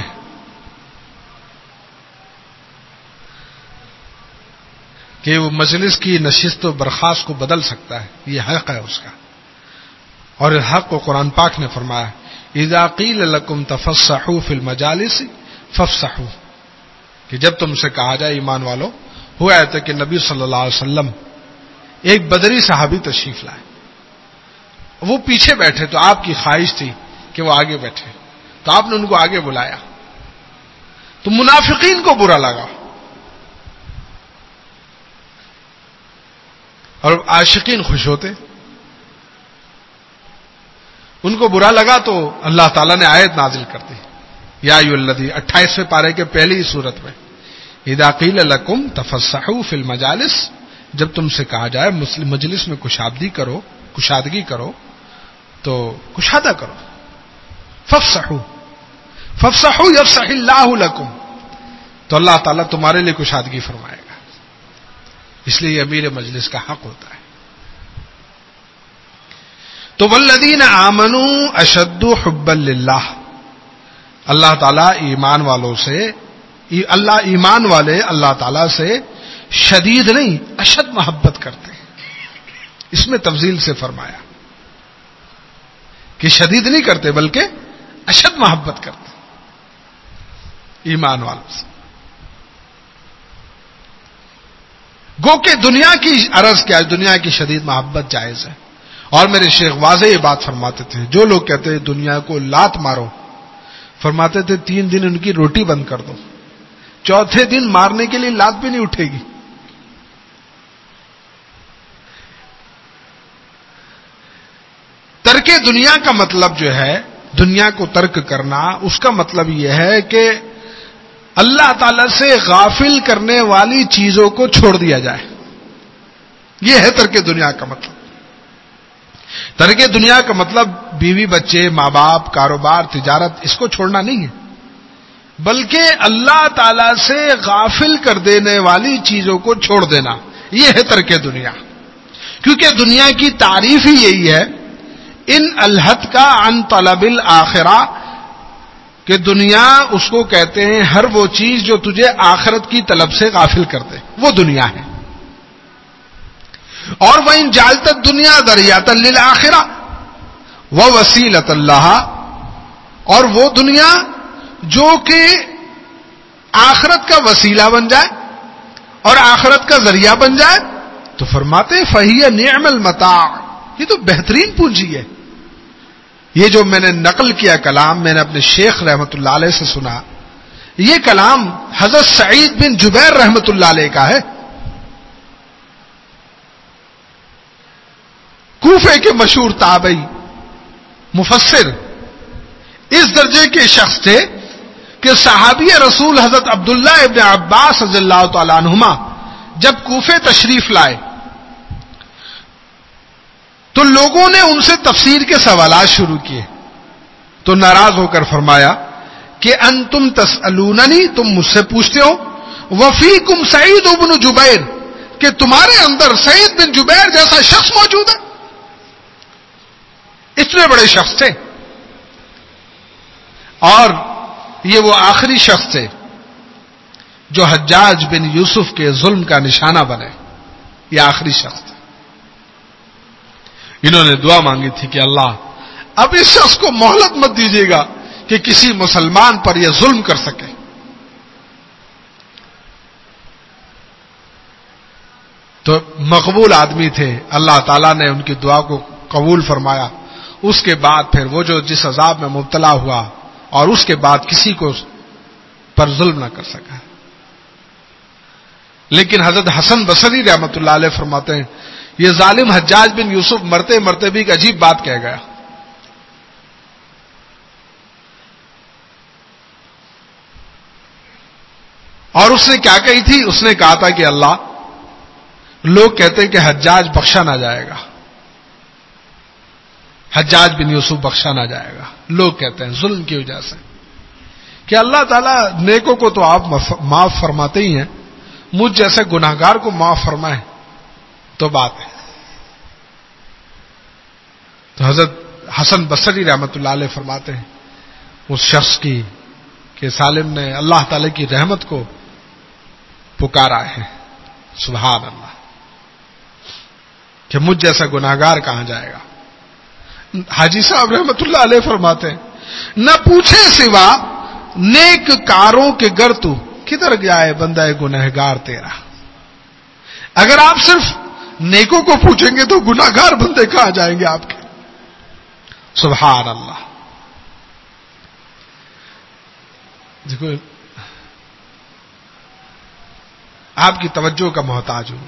کہ وہ مجلس کی نشست و برخاست کو بدل سکتا ہے، یہ حق ہے اس کا۔ اور اس حق کو قرآن پاک نے فرمایا اذا قیل لکم تفسحوا فی المجالس فافسحوا، کہ جب تم سے کہا جائے ایمان والو، ہوا ہے کہ نبی صلی اللہ علیہ وسلم ایک بدری صحابی تشریف لائے، وہ پیچھے بیٹھے تو آپ کی خواہش تھی کہ وہ آگے بیٹھے، تو آپ نے ان کو آگے بلایا، تو منافقین کو برا لگا اور عاشقین خوش ہوتے۔ ان کو برا لگا تو اللہ تعالیٰ نے آیت نازل کر دی، یا ایھا الذین، اٹھائیسویں پارے کے پہلی سورت میں، اذا قیل لکم تفسحوا فی المجالس، جب تم سے کہا جائے مجلس میں کشادگی کرو، کشادگی کرو تو کشادہ کرو، فافسحوا فافسحوا یفسح اللہ لکم، تو اللہ تعالیٰ تمہارے لیے کشادگی فرمائے گا۔ اس لیے امیر مجلس کا حق ہوتا ہے۔ تو والذین آمنوا اشد حبا للہ، اللہ تعالیٰ ایمان والوں سے، اللہ ایمان والے اللہ تعالیٰ سے شدید نہیں اشد محبت کرتے ہیں۔ اس میں تفصیل سے فرمایا کہ شدید نہیں کرتے بلکہ اشد محبت کرتے ایمان والوں سے۔ گو کہ دنیا کی عرض کیا ہے، دنیا کی شدید محبت جائز ہے۔ اور میرے شیخ واضح یہ بات فرماتے تھے، جو لوگ کہتے ہیں دنیا کو لات مارو، فرماتے تھے تین دن ان کی روٹی بند کر دو، چوتھے دن مارنے کے لیے لات بھی نہیں اٹھے گی۔ ترک دنیا کا مطلب جو ہے، دنیا کو ترک کرنا، اس کا مطلب یہ ہے کہ اللہ تعالی سے غافل کرنے والی چیزوں کو چھوڑ دیا جائے، یہ ہے ترک دنیا کا مطلب۔ ترک دنیا کا مطلب بیوی بچے، ماں باپ، کاروبار، تجارت، اس کو چھوڑنا نہیں ہے، بلکہ اللہ تعالی سے غافل کر دینے والی چیزوں کو چھوڑ دینا، یہ ہے ترک دنیا۔ کیونکہ دنیا کی تعریف ہی یہی ہے، ان الہت کا عن طلب الآخرہ، کہ دنیا اس کو کہتے ہیں ہر وہ چیز جو تجھے آخرت کی طلب سے غافل کر دے، وہ دنیا ہے۔ اور وَإِن جَعَلْتَ الدُّنْيَا ذَرِيعَةً لِلْآخِرَةِ وَوَسِيلَةً لَهَا، اور وہ دنیا جو کہ آخرت کا وسیلہ بن جائے اور آخرت کا ذریعہ بن جائے، تو فرماتے ہیں فَهِيَ نِعْمَ الْمَتَاعُ، یہ تو بہترین پونجی ہے. یہ جو میں نے نقل کیا کلام، میں نے اپنے شیخ رحمت اللہ علیہ سے سنا، یہ کلام حضرت سعید بن جبیر رحمت اللہ علیہ کا ہے. کوفے کے مشہور تابعی مفسر اس درجے کے شخص تھے کہ صحابی رسول حضرت عبداللہ ابن عباس رضی اللہ تعالی عنہما جب کوفے تشریف لائے تو لوگوں نے ان سے تفسیر کے سوالات شروع کیے، تو ناراض ہو کر فرمایا کہ انتم تسألوننی، تم مجھ سے پوچھتے ہو، وفیکم سعید بن جبیر، کہ تمہارے اندر سعید بن جبیر جیسا شخص موجود ہے. اتنے بڑے شخص تھے، اور یہ وہ آخری شخص تھے جو حجاج بن یوسف کے ظلم کا نشانہ بنے. یہ آخری شخص تھے. انہوں نے دعا مانگی تھی کہ اللہ اب اس شخص کو مہلت مت دیجیے گا کہ کسی مسلمان پر یہ ظلم کر سکے. تو مقبول آدمی تھے، اللہ تعالیٰ نے ان کی دعا کو قبول فرمایا. اس کے بعد پھر وہ جو جس عذاب میں مبتلا ہوا اور اس کے بعد کسی کو پر ظلم نہ کر سکا. لیکن حضرت حسن بصری رحمت اللہ علیہ فرماتے ہیں یہ ظالم حجاج بن یوسف مرتے مرتے بھی ایک عجیب بات کہہ گیا. اور اس نے کیا کہی تھی؟ اس نے کہا تھا کہ اللہ، لوگ کہتے ہیں کہ حجاج بخشا نہ جائے گا، حجاج بن یوسف بخشا نہ جائے گا. لوگ کہتے ہیں ظلم کی وجہ سے، کہ اللہ تعالیٰ نیکوں کو تو آپ معاف فرماتے ہی ہیں، مجھ جیسے گناہگار کو معاف فرمائے تو بات ہے. تو حضرت حسن بصری رحمت اللہ علیہ فرماتے ہیں اس شخص کی کہ سالم نے اللہ تعالی کی رحمت کو پکارا ہے، سبحان اللہ، کہ مجھ جیسا گناہگار کہاں جائے گا. حاجی صاحب رحمت اللہ علیہ فرماتے ہیں نہ پوچھے سوا نیک کاروں کے گر تو کدھر جائے بندہ گنہگار تیرا. اگر آپ صرف نیکوں کو پوچھیں گے تو گناہگار بندے کہاں جائیں گے آپ کے. سبحان اللہ. دیکھو آپ کی توجہ کا محتاج ہوں،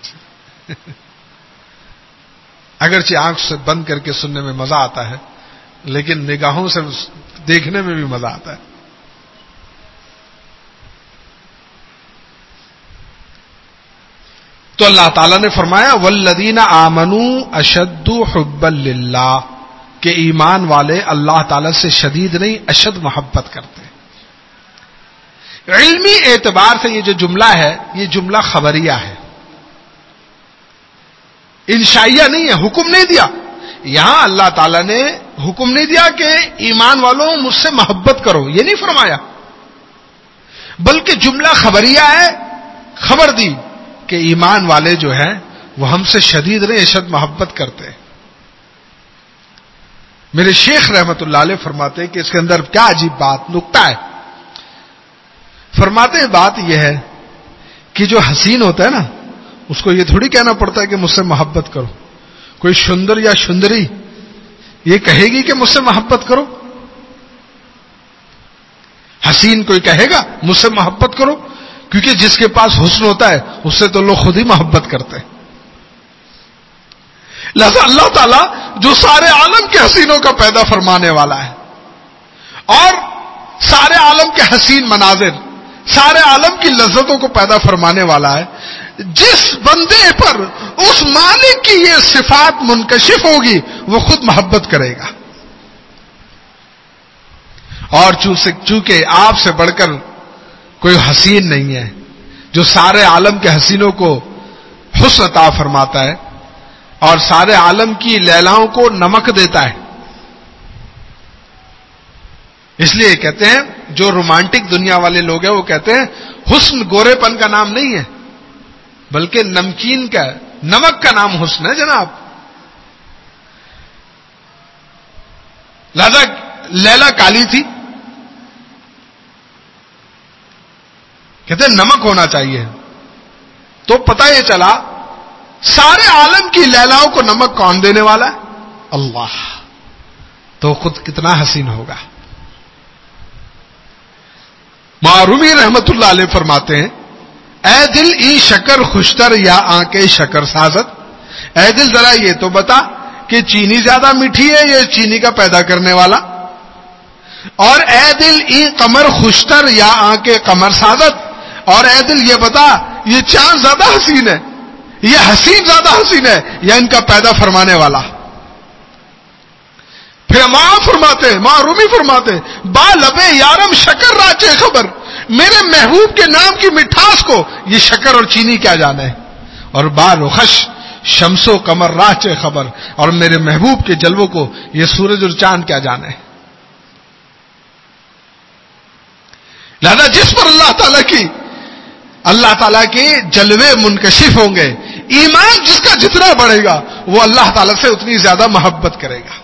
اگرچہ آنکھ سے بند کر کے سننے میں مزہ آتا ہے لیکن نگاہوں سے دیکھنے میں بھی مزہ آتا ہے. تو اللہ تعالیٰ نے فرمایا والذین آمنوا اشد حبا للہ، کہ ایمان والے اللہ تعالیٰ سے شدید نہیں اشد محبت کرتے. علمی اعتبار سے یہ جو جملہ ہے یہ جملہ خبریہ ہے، انشائیہ نہیں ہے. حکم نہیں دیا یہاں، اللہ تعالیٰ نے حکم نہیں دیا کہ ایمان والوں مجھ سے محبت کرو، یہ نہیں فرمایا، بلکہ جملہ خبریہ ہے. خبر دی کہ ایمان والے جو ہیں وہ ہم سے شدید نہیں اشد محبت کرتے. میرے شیخ رحمت اللہ علیہ فرماتے ہیں کہ اس کے اندر کیا عجیب بات نکتہ ہے. فرماتے ہیں بات یہ ہے کہ جو حسین ہوتا ہے نا اس کو یہ تھوڑی کہنا پڑتا ہے کہ مجھ سے محبت کرو. کوئی سندر یا سندری یہ کہے گی کہ مجھ سے محبت کرو؟ حسین کوئی کہے گا مجھ سے محبت کرو؟ کیونکہ جس کے پاس حسن ہوتا ہے اس سے تو لوگ خود ہی محبت کرتے ہیں. لہذا اللہ تعالیٰ جو سارے عالم کے حسینوں کا پیدا فرمانے والا ہے اور سارے عالم کے حسین مناظر، سارے عالم کی لذتوں کو پیدا فرمانے والا ہے، جس بندے پر اس مالک کی یہ صفات منکشف ہوگی وہ خود محبت کرے گا. اور چونکہ آپ سے بڑھ کر کوئی حسین نہیں ہے جو سارے عالم کے حسینوں کو حسن عطا فرماتا ہے اور سارے عالم کی لیلاؤں کو نمک دیتا ہے. اس لیے کہتے ہیں جو رومانٹک دنیا والے لوگ ہیں وہ کہتے ہیں حسن گورے پن کا نام نہیں ہے بلکہ نمکین کا نمک کا نام حسن ہے جناب. لہذا لیلا کالی تھی, کہتے ہیں نمک ہونا چاہیے. تو پتہ یہ چلا سارے عالم کی لیلاؤں کو نمک کون دینے والا ہے؟ اللہ. تو خود کتنا حسین ہوگا. معرومی رحمت اللہ علیہ فرماتے ہیں اے دل ای شکر خوشتر یا آنکے شکر سازت. اے دل ذرا یہ تو بتا کہ چینی زیادہ میٹھی ہے یا چینی کا پیدا کرنے والا. اور اے دل ای قمر خوشتر یا آنکے قمر سازت. اور اے دل یہ بتا یہ چاند زیادہ حسین ہے, یہ حسین زیادہ حسین ہے یا ان کا پیدا فرمانے والا. پھر ماں فرماتے ماں رومی فرماتے با لبے یارم شکر راچے خبر. میرے محبوب کے نام کی مٹھاس کو یہ شکر اور چینی کیا جانے. اور با رخش شمس و قمر راچے خبر. اور میرے محبوب کے جلووں کو یہ سورج اور چاند کیا جانے. لہذا جس پر اللہ تعالیٰ کی اللہ تعالیٰ کے جلوے منکشف ہوں گے, ایمان جس کا جتنا بڑھے گا وہ اللہ تعالیٰ سے اتنی زیادہ محبت کرے گا.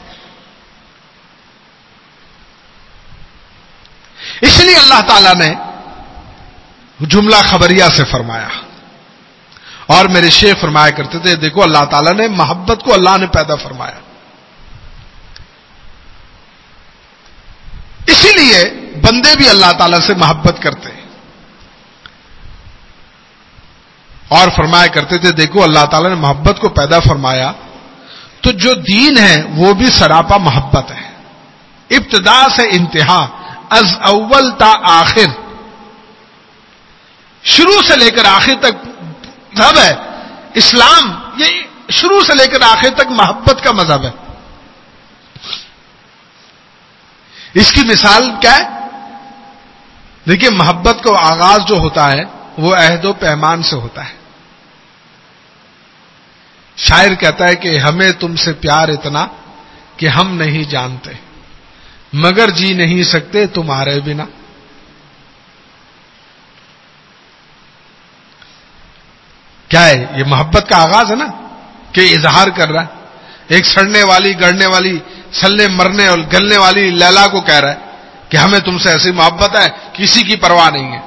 اس لیے اللہ تعالیٰ نے جملہ خبریہ سے فرمایا. اور میرے شیخ فرمایا کرتے تھے دیکھو اللہ تعالیٰ نے محبت کو اللہ نے پیدا فرمایا. اسی لیے بندے بھی اللہ تعالیٰ سے محبت کرتے ہیں. اور فرمایا کرتے تھے دیکھو اللہ تعالیٰ نے محبت کو پیدا فرمایا تو جو دین ہے وہ بھی سراپا محبت ہے. ابتدا سے انتہا, از اول تا آخر, شروع سے لے کر آخر تک مذہب ہے اسلام. یہ شروع سے لے کر آخر تک محبت کا مذہب ہے. اس کی مثال کیا ہے؟ دیکھیے محبت کا آغاز جو ہوتا ہے وہ عہد و پیمان سے ہوتا ہے. شاعر کہتا ہے کہ ہمیں تم سے پیار اتنا کہ ہم نہیں جانتے, مگر جی نہیں سکتے تمہارے بنا. کیا ہے یہ؟ محبت کا آغاز ہے نا, کہ اظہار کر رہا ہے. ایک سڑنے والی گڑنے والی سلنے مرنے اور گلنے والی لیلا کو کہہ رہا ہے کہ ہمیں تم سے ایسی محبت ہے کسی کی پرواہ نہیں ہے.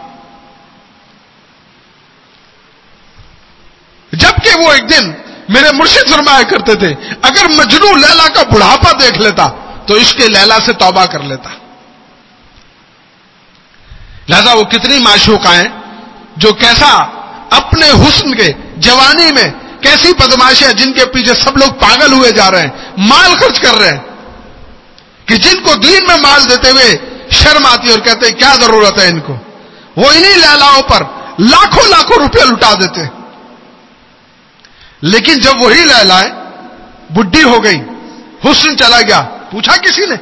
جبکہ وہ ایک دن میرے مرشد فرمایا کرتے تھے اگر مجنو لیلا کا بڑھاپا دیکھ لیتا تو عشق لیلا سے توبہ کر لیتا. لہذا وہ کتنی معشوقہ ہیں جو کیسا اپنے حسن کے جوانی میں کیسی بدماشیاں جن کے پیچھے سب لوگ پاگل ہوئے جا رہے ہیں, مال خرچ کر رہے ہیں, کہ جن کو دین میں مال دیتے ہوئے شرم آتی ہے اور کہتے ہیں کیا ضرورت ہے ان کو. وہ انہی لیلاؤں پر لاکھوں لاکھوں روپے لٹا دیتے. لیکن جب وہی لیلائیں بڈھی ہو گئی, حسن چلا گیا, پوچھا کسی نے؟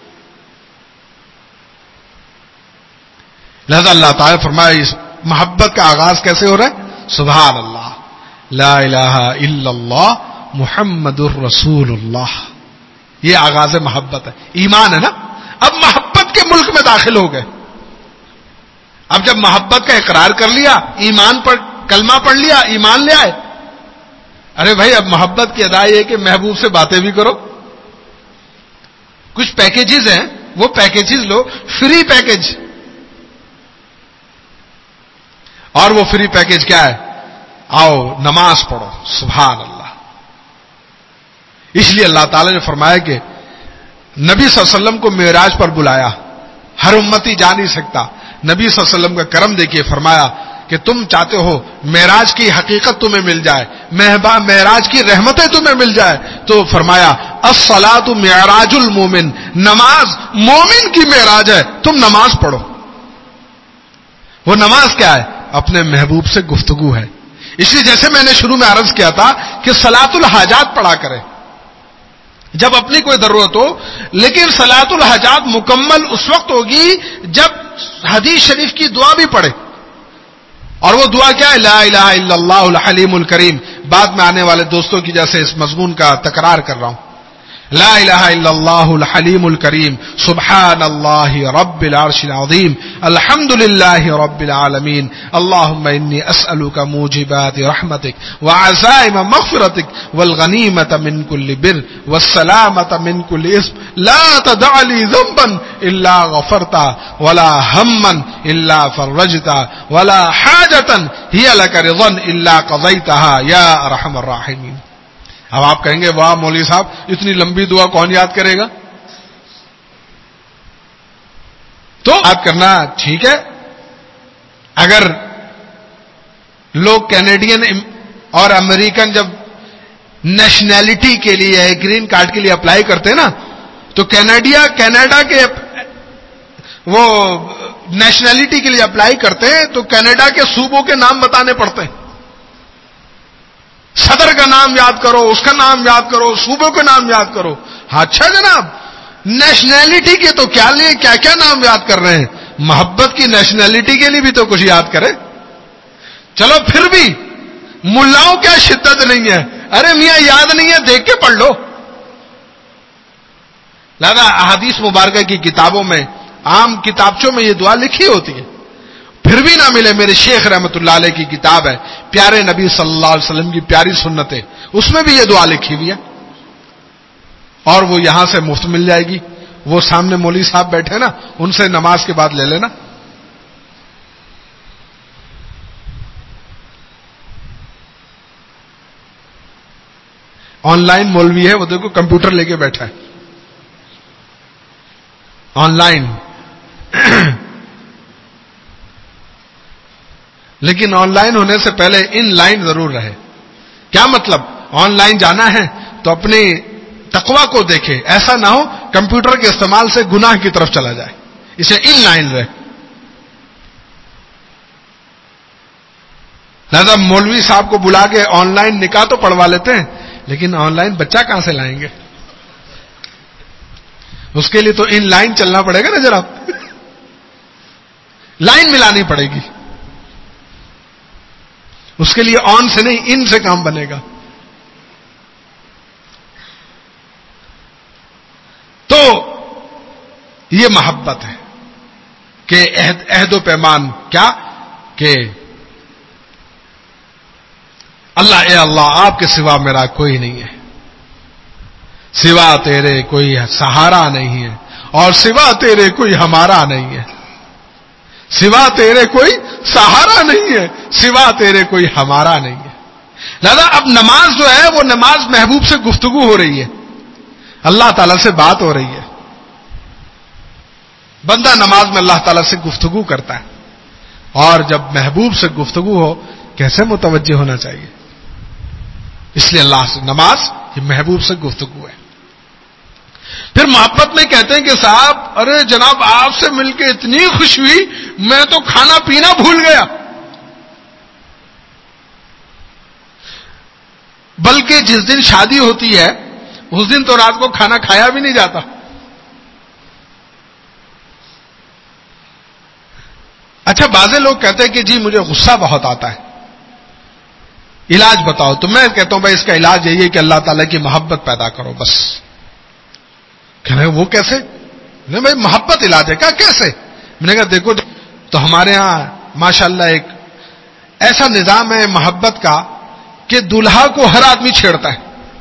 لہذا اللہ تعالیٰ فرمایا اس محبت کا آغاز کیسے ہو رہا ہے؟ سبحان اللہ, لا الہ الا اللہ محمد الرسول اللہ. یہ آغاز محبت ہے, ایمان ہے نا. اب محبت کے ملک میں داخل ہو گئے. اب جب محبت کا اقرار کر لیا, ایمان پر کلمہ پڑھ لیا, ایمان لے آئے. ارے بھائی اب محبت کی ادائی ہے کہ محبوب سے باتیں بھی کرو. کچھ پیکیجز ہیں, وہ پیکیجز لو, فری پیکیج. اور وہ فری پیکیج کیا ہے؟ آؤ نماز پڑھو. سبحان اللہ. اس لیے اللہ تعالی نے فرمایا کہ نبی صلی اللہ علیہ وسلم کو معراج پر بلایا. ہر امتی جا نہیں سکتا. نبی صلی اللہ علیہ وسلم کا کرم دیکھیے, فرمایا کہ تم چاہتے ہو معراج کی حقیقت تمہیں مل جائے, معراج کی رحمتیں تمہیں مل جائے, تو فرمایا الصلاۃ معراج المومن, نماز مومن کی معراج ہے, تم نماز پڑھو. وہ نماز کیا ہے؟ اپنے محبوب سے گفتگو ہے. اس لیے جیسے میں نے شروع میں عرض کیا تھا کہ صلاۃ الحاجات پڑھا کرے جب اپنی کوئی ضرورت ہو, لیکن صلاۃ الحاجات مکمل اس وقت ہوگی جب حدیث شریف کی دعا بھی پڑھے. اور وہ دعا کیا ہے؟ لا الہ الا اللہ الحلیم الکریم. بعد میں آنے والے دوستوں کی جیسے اس مضمون کا تکرار کر رہا ہوں. لا الہ الا اللہ الحلیم الکریم سبحان اللہ رب العرش العظیم الحمد للہ رب العالمین اللہم انی اسألک موجبات رحمتک وعزائم مغفرتک والغنیمت من کل بر والسلامت من کل اسم لا تدع لی ذنبا الا غفرتا ولا ہما الا فرجتا ولا حاجتا ہی لک رضا الا قضیتہا یا ارحم الراحمین. اب آپ کہیں گے واہ مولوی صاحب اتنی لمبی دعا کون یاد کرے گا؟ تو یاد کرنا ٹھیک ہے. اگر لوگ کینیڈین اور امریکن جب نیشنلٹی کے لیے گرین کارڈ کے لیے اپلائی کرتے ہیں نا تو کینیڈیا کینیڈا کے وہ نیشنلٹی کے لیے اپلائی کرتے ہیں تو کینیڈا کے صوبوں کے نام بتانے پڑتے ہیں. صدر کا نام یاد کرو, اس کا نام یاد کرو, صوبوں کے نام یاد کرو. ہاں اچھا جناب, نیشنلٹی کے تو کیا لیے کیا کیا نام یاد کر رہے ہیں, محبت کی نیشنلٹی کے لیے بھی تو کچھ یاد کرے. چلو پھر بھی ملاؤں کیا شدت نہیں ہے, ارے میاں یاد نہیں ہے دیکھ کے پڑھ لو. لہذا احادیث مبارکہ کی کتابوں میں عام کتابچوں میں یہ دعا لکھی ہوتی ہے. پھر بھی نہ ملے, میرے شیخ رحمت اللہ علیہ کی کتاب ہے پیارے نبی صلی اللہ علیہ وسلم کی پیاری سنتیں, اس میں بھی یہ دعا لکھی ہوئی ہے اور وہ یہاں سے مفت مل جائے گی. وہ سامنے مولوی صاحب بیٹھے نا, ان سے نماز کے بعد لے لینا. آن لائن مولوی ہے وہ, دیکھو کمپیوٹر لے کے بیٹھا ہے آن لائن. لیکن آن لائن ہونے سے پہلے ان لائن ضرور رہے. کیا مطلب؟ آن لائن جانا ہے تو اپنے تقوی کو دیکھے, ایسا نہ ہو کمپیوٹر کے استعمال سے گناہ کی طرف چلا جائے, اسے ان لائن رہے. لہذا مولوی صاحب کو بلا کے آن لائن نکاح تو پڑھوا لیتے ہیں, لیکن آن لائن بچہ کہاں سے لائیں گے؟ اس کے لیے تو ان لائن چلنا پڑے گا نا ذرا, لائن ملانی پڑے گی. اس کے لیے آن سے نہیں ان سے کام بنے گا. تو یہ محبت ہے کہ عہد, عہد و پیمان کیا کہ اللہ اے اللہ آپ کے سوا میرا کوئی نہیں ہے, سوا تیرے کوئی سہارا نہیں ہے, اور سوا تیرے کوئی ہمارا نہیں ہے. سوا تیرے کوئی سہارا نہیں ہے, سوا تیرے کوئی ہمارا نہیں ہے. لہذا اب نماز جو ہے وہ نماز محبوب سے گفتگو ہو رہی ہے, اللہ تعالیٰ سے بات ہو رہی ہے. بندہ نماز میں اللہ تعالیٰ سے گفتگو کرتا ہے, اور جب محبوب سے گفتگو ہو کیسے متوجہ ہونا چاہیے. اس لیے اللہ سے نماز یہ محبوب سے گفتگو ہے. پھر محبت میں کہتے ہیں کہ صاحب ارے جناب آپ سے مل کے اتنی خوشی ہوئی میں تو کھانا پینا بھول گیا. بلکہ جس دن شادی ہوتی ہے اس دن تو رات کو کھانا کھایا بھی نہیں جاتا. اچھا بعض لوگ کہتے ہیں کہ جی مجھے غصہ بہت آتا ہے, علاج بتاؤ. تو میں کہتا ہوں بھائی اس کا علاج یہی ہے کہ اللہ تعالیٰ کی محبت پیدا کرو بس. کہ وہ کیسے؟ نہیں بھائی محبت علاج ہے. کیا کیسے؟ میں نے کہا دیکھو تو ہمارے ہاں ماشاءاللہ ایک ایسا نظام ہے محبت کا کہ دلہا کو ہر آدمی چھیڑتا ہے.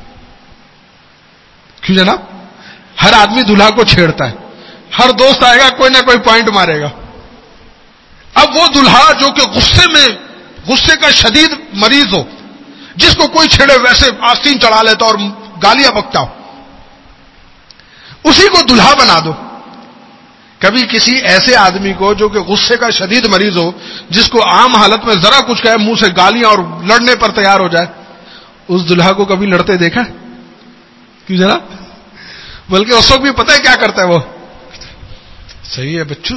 کیوں جناب؟ ہر آدمی دلہا کو چھیڑتا ہے, ہر دوست آئے گا کوئی نہ کوئی پوائنٹ مارے گا. اب وہ دلہا جو کہ غصے میں غصے کا شدید مریض ہو, جس کو کوئی چھیڑے ویسے آستین چڑھا لیتا اور گالیاں بکتا ہو, اسی کو دلہا بنا دو. کبھی کسی ایسے آدمی کو جو کہ غصے کا شدید مریض ہو, جس کو عام حالت میں ذرا کچھ کہے منہ سے گالیاں اور لڑنے پر تیار ہو جائے, اس دلہا کو کبھی لڑتے دیکھا؟ کیوں جناب؟ بلکہ اس وقت بھی پتہ ہے کیا کرتا ہے وہ, صحیح ہے بچو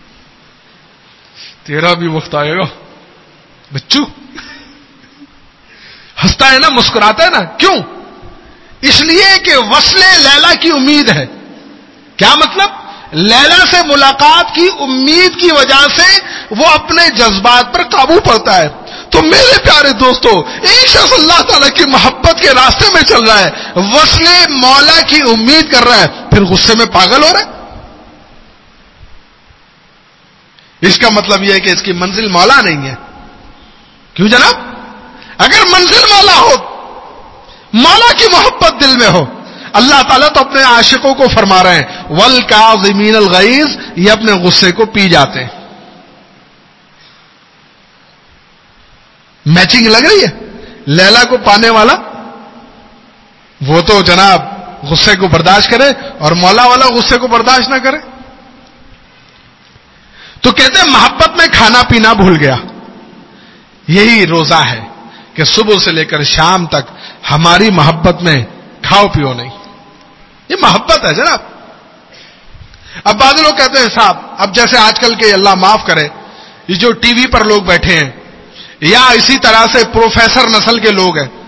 تیرا بھی وقت آئے گا بچو, ہنستا ہے نا, مسکراتا ہے نا. کیوں؟ اس لیے کہ وصل لیلا کی امید ہے. کیا مطلب؟ لیلا سے ملاقات کی امید کی وجہ سے وہ اپنے جذبات پر قابو پڑتا ہے. تو میرے پیارے دوستو، ایک شخص اللہ تعالیٰ کی محبت کے راستے میں چل رہا ہے، وصلے مولا کی امید کر رہا ہے، پھر غصے میں پاگل ہو رہا ہے. اس کا مطلب یہ ہے کہ اس کی منزل مولا نہیں ہے. کیوں جناب؟ اگر منزل مولا ہو، مولا کی محبت دل میں ہو، اللہ تعالیٰ تو اپنے عاشقوں کو فرما رہے ہیں وَالْكَاظِمِينَ الْغَيْظَ، یہ اپنے غصے کو پی جاتے ہیں. میچنگ لگ رہی ہے. لیلا کو پانے والا وہ تو جناب غصے کو برداشت کرے اور مولا والا غصے کو برداشت نہ کرے. تو کہتے ہیں محبت میں کھانا پینا بھول گیا. یہی روزہ ہے کہ صبح سے لے کر شام تک ہماری محبت میں کھاؤ پیو نہیں. یہ محبت ہے جناب. اب بعض لوگ کہتے ہیں صاحب اب جیسے آج کل کے اللہ معاف کرے یہ جو ٹی وی پر لوگ بیٹھے ہیں یا اسی طرح سے پروفیسر نسل کے لوگ ہیں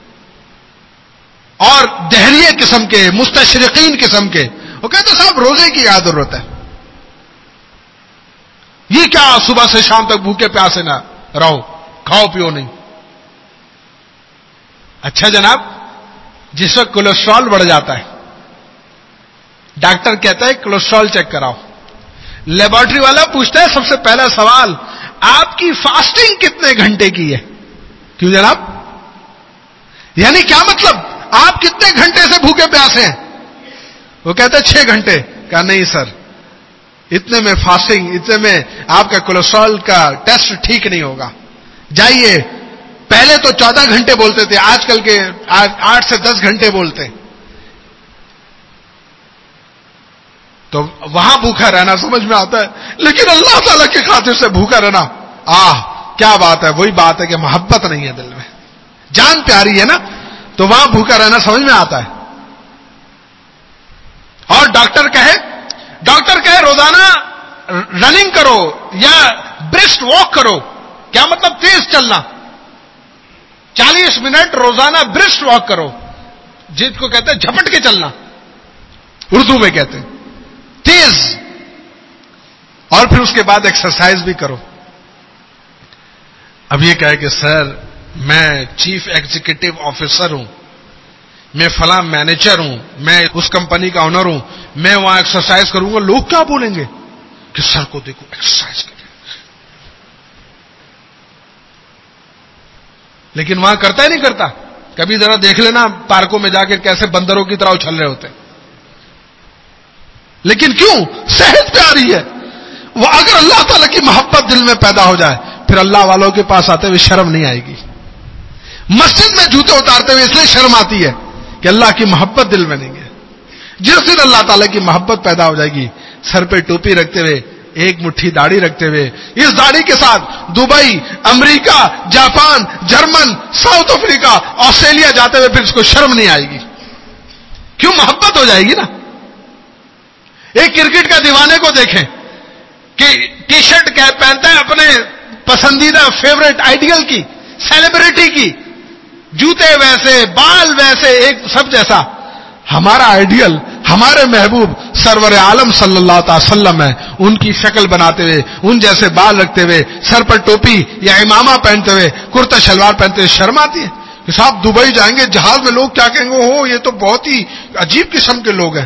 اور دہریے قسم کے مستشرقین قسم کے، وہ کہتے ہیں صاحب روزے کی کیا ضرورت ہے، یہ کیا صبح سے شام تک بھوکے پیاسے نہ رہو، کھاؤ پیو نہیں. اچھا جناب، جس وقت کولیسٹرول بڑھ جاتا ہے ڈاکٹر کہتا ہے کولیسٹرول چیک کراؤ، لیبارٹری والا پوچھتا ہے سب سے پہلا سوال آپ کی فاسٹنگ کتنے گھنٹے کی ہے. کیوں جناب؟ یعنی کیا مطلب آپ کتنے گھنٹے سے بھوکے پیاسے ہیں؟ وہ کہتا ہے چھ گھنٹے. کہا نہیں سر، اتنے میں فاسٹنگ، اتنے میں آپ کا کولیسٹرول کا ٹیسٹ ٹھیک نہیں ہوگا. جائیے، پہلے تو چودہ گھنٹے بولتے تھے، آج کل کے آٹھ سے دس گھنٹے بولتے ہیں. تو وہاں بھوکا رہنا سمجھ میں آتا ہے، لیکن اللہ تعالیٰ کی خاطر سے بھوکا رہنا، آہ کیا بات ہے. وہی بات ہے کہ محبت نہیں ہے دل میں، جان پیاری ہے نا، تو وہاں بھوکا رہنا سمجھ میں آتا ہے. اور ڈاکٹر کہے ڈاکٹر کہے روزانہ رننگ کرو یا برسٹ واک کرو. کیا مطلب؟ تیز چلنا، چالیس منٹ روزانہ برسٹ واک کرو، جس کو کہتے ہیں جھپٹ کے چلنا، اردو میں کہتے ہیں تیز. اور پھر اس کے بعد ایکسرسائز بھی کرو. اب یہ کہے کہ سر میں چیف ایگزیکٹو آفیسر ہوں، میں فلاں مینیجر ہوں، میں اس کمپنی کا آنر ہوں، میں وہاں ایکسرسائز کروں گا، لوگ کیا بولیں گے کہ سر کو دیکھو ایکسرسائز کریں. لیکن وہاں کرتا ہی نہیں کرتا. کبھی ذرا دیکھ لینا پارکوں میں جا کے کیسے بندروں کی طرح اچھل رہے ہوتے ہیں. لیکن کیوں؟ صحت پیاری ہے. وہ اگر اللہ تعالیٰ کی محبت دل میں پیدا ہو جائے پھر اللہ والوں کے پاس آتے ہوئے شرم نہیں آئے گی. مسجد میں جوتے اتارتے ہوئے اس لیے شرم آتی ہے کہ اللہ کی محبت دل میں نہیں ہے. جس دن اللہ تعالیٰ کی محبت پیدا ہو جائے گی، سر پہ ٹوپی رکھتے ہوئے، ایک مٹھی داڑھی رکھتے ہوئے، اس داڑھی کے ساتھ دبئی، امریکہ، Japan, German, South Africa, Australia جاتے ہوئے پھر اس کو شرم نہیں آئے گی. کیوں؟ محبت ہو جائے گی نا. ایک کرکٹ کا دیوانے کو دیکھیں کہ ٹی شرٹ پہنتا ہے اپنے پسندیدہ فیوریٹ آئیڈیل کی، سیلیبریٹی کی، جوتے ویسے، بال ویسے، ایک سب جیسا. ہمارا آئیڈیل، ہمارے محبوب سرور عالم صلی اللہ تعالی وسلم ہے. ان کی شکل بناتے ہوئے، ان جیسے بال رکھتے ہوئے، سر پر ٹوپی یا امامہ پہنتے ہوئے، کرتا شلوار پہنتے ہوئے شرم آتی ہے کہ صاحب دبئی جائیں گے جہاز میں، لوگ کیا کہیں گے، ہو یہ تو بہت ہی عجیب قسم کے لوگ ہیں.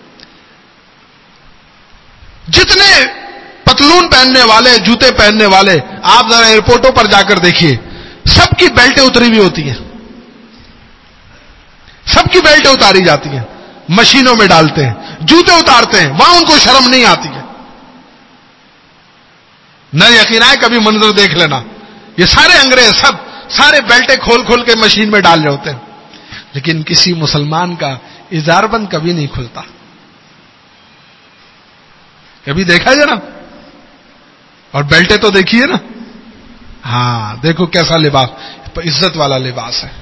جتنے پتلون پہننے والے، جوتے پہننے والے، آپ ذرا ایئرپورٹوں پر جا کر دیکھیے، سب کی بیلٹیں اتری ہوئی ہوتی ہیں، سب کی بیلٹیں اتاری جاتی ہیں، مشینوں میں ڈالتے ہیں، جوتے اتارتے ہیں، وہاں ان کو شرم نہیں آتی ہے. نہ یقین آئے کبھی منظر دیکھ لینا، یہ سارے انگریز سب سارے بیلٹیں کھول کھول کے مشین میں ڈال رہے ہوتے ہیں، لیکن کسی مسلمان کا ازار بند کبھی نہیں کھلتا. کبھی دیکھا ہے نا؟ اور بیلٹیں تو دیکھیے نا. ہاں دیکھو کیسا لباس، عزت والا لباس ہے.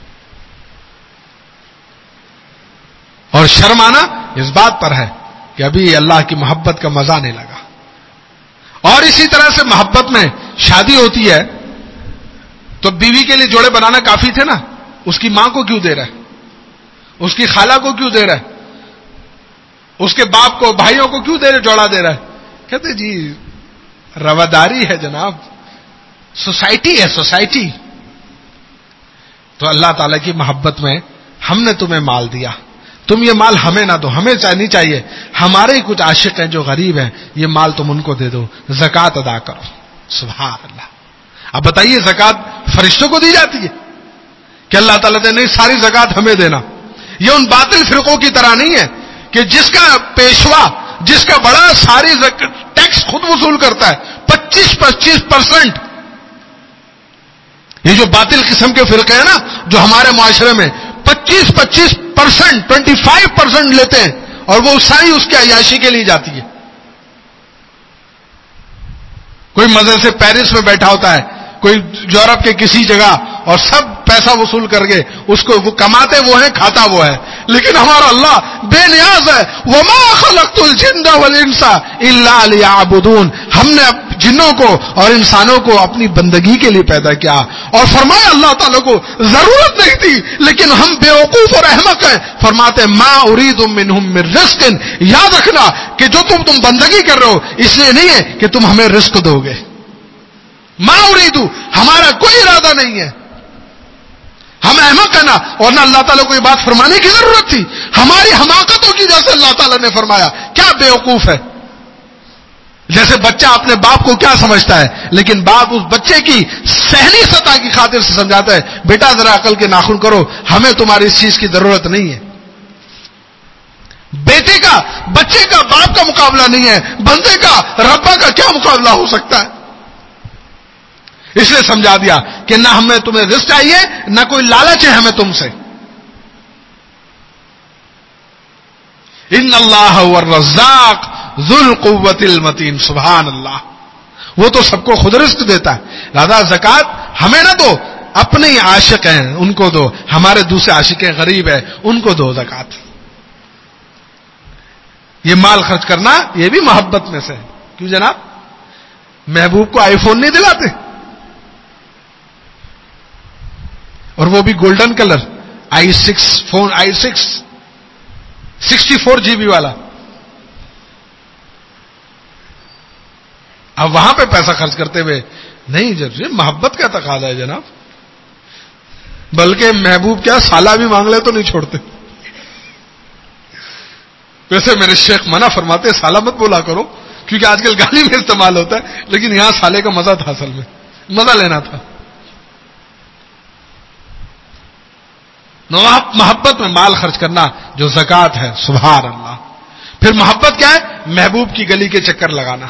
اور شرم آنا اس بات پر ہے کہ ابھی اللہ کی محبت کا مزہ نہیں لگا. اور اسی طرح سے محبت میں شادی ہوتی ہے تو بیوی کے لیے جوڑے بنانا کافی تھے نا، اس کی ماں کو کیوں دے رہا ہے، اس کی خالہ کو کیوں دے رہا ہے، اس کے باپ کو، بھائیوں کو کیوں دے رہے، جوڑا دے رہا ہے؟ کہتے جی رواداری ہے جناب. سوسائٹی ہے سوسائٹی. تو اللہ تعالیٰ کی محبت میں ہم نے تمہیں مال دیا, تم یہ مال ہمیں نہ دو, ہمیں نہیں چاہیے, ہمارے ہی کچھ عاشق ہیں جو غریب ہیں, یہ مال تم ان کو دے دو, زکوٰۃ ادا کرو. سبحان اللہ. اب بتائیے زکوٰۃ فرشتوں کو دی جاتی ہے کہ اللہ تعالیٰ نے نہیں ساری زکوٰۃ ہمیں دینا. یہ ان باطل فرقوں کی طرح نہیں ہے کہ جس کا پیشوا, جس کا بڑا ساری ٹیکس خود وصول کرتا ہے, پچیس پچیس پرسنٹ. یہ جو باطل قسم کے فرقے ہیں نا جو ہمارے معاشرے میں پچیس پچیس پرسنٹ ٹوینٹی فائیو پرسنٹ لیتے ہیں, اور وہ ساری اس کی عیاشی کے لیے جاتی ہے. کوئی مزے سے پیرس میں بیٹھا ہوتا ہے, کوئی یورپ کے کسی جگہ, اور سب پیسہ وصول کر کے اس کو وہ کماتے وہ ہیں, کھاتا وہ ہے. لیکن ہمارا اللہ بے نیاز ہے. وما خلقت الجن والانس الا ليعبدون. ہم نے جنوں کو اور انسانوں کو اپنی بندگی کے لیے پیدا کیا, اور فرمایا اللہ تعالیٰ کو ضرورت نہیں تھی, لیکن ہم بیوقوف اور احمق ہیں. فرماتے ما اريد منهم من رزق. یاد رکھنا کہ جو تم تم بندگی کر رہے ہو اس لیے نہیں ہے کہ تم ہمیں رزق دو گے. ما اريد, ہمارا کوئی ارادہ نہیں ہے. ہم احمق ہیں نا, اور نہ اللہ تعالیٰ کو یہ بات فرمانے کی ضرورت تھی. ہماری حماقتوں کی جیسے اللہ تعالیٰ نے فرمایا. کیا بیوقوف ہے, جیسے بچہ اپنے باپ کو کیا سمجھتا ہے, لیکن باپ اس بچے کی ذہنی سطح کی خاطر سے سمجھاتا ہے بیٹا ذرا عقل کے ناخن کرو, ہمیں تمہاری اس چیز کی ضرورت نہیں ہے. بیٹے کا بچے کا باپ کا مقابلہ نہیں ہے, بندے کا ربا کا کیا مقابلہ ہو سکتا ہے. اس لیے سمجھا دیا کہ نہ ہمیں تمہیں رزق چاہیے, نہ کوئی لالچ ہے ہمیں تم سے. ان اللہ هو الرزاق ذو القوت المتین. سبحان اللہ. وہ تو سب کو خود رزق دیتا ہے. لہذا زکوٰۃ ہمیں نہ دو, اپنے ہی عاشق ہیں ان کو دو, ہمارے دوسرے عاشق ہیں غریب ہیں ان کو دو زکوٰۃ. یہ مال خرچ کرنا یہ بھی محبت میں سے ہے. کیوں جناب, محبوب کو آئی فون نہیں دلاتے, اور وہ بھی golden colour, i six phone, i six sixty four G B والا. اب وہاں پہ پیسہ خرچ کرتے ہوئے نہیں, ضروری محبت کا تقاضا ہے جناب. بلکہ محبوب کیا سالہ بھی مانگ لے تو نہیں چھوڑتے. ویسے میرے شیخ منع فرماتے سالہ مت بولا کرو, کیونکہ آج کل گالی میں استعمال ہوتا ہے, لیکن یہاں سالے کا مزہ تھا, اصل میں مزہ لینا تھا. محبت میں مال خرچ کرنا جو زکوٰۃ ہے. سبحان اللہ. پھر محبت کیا ہے, محبوب کی گلی کے چکر لگانا.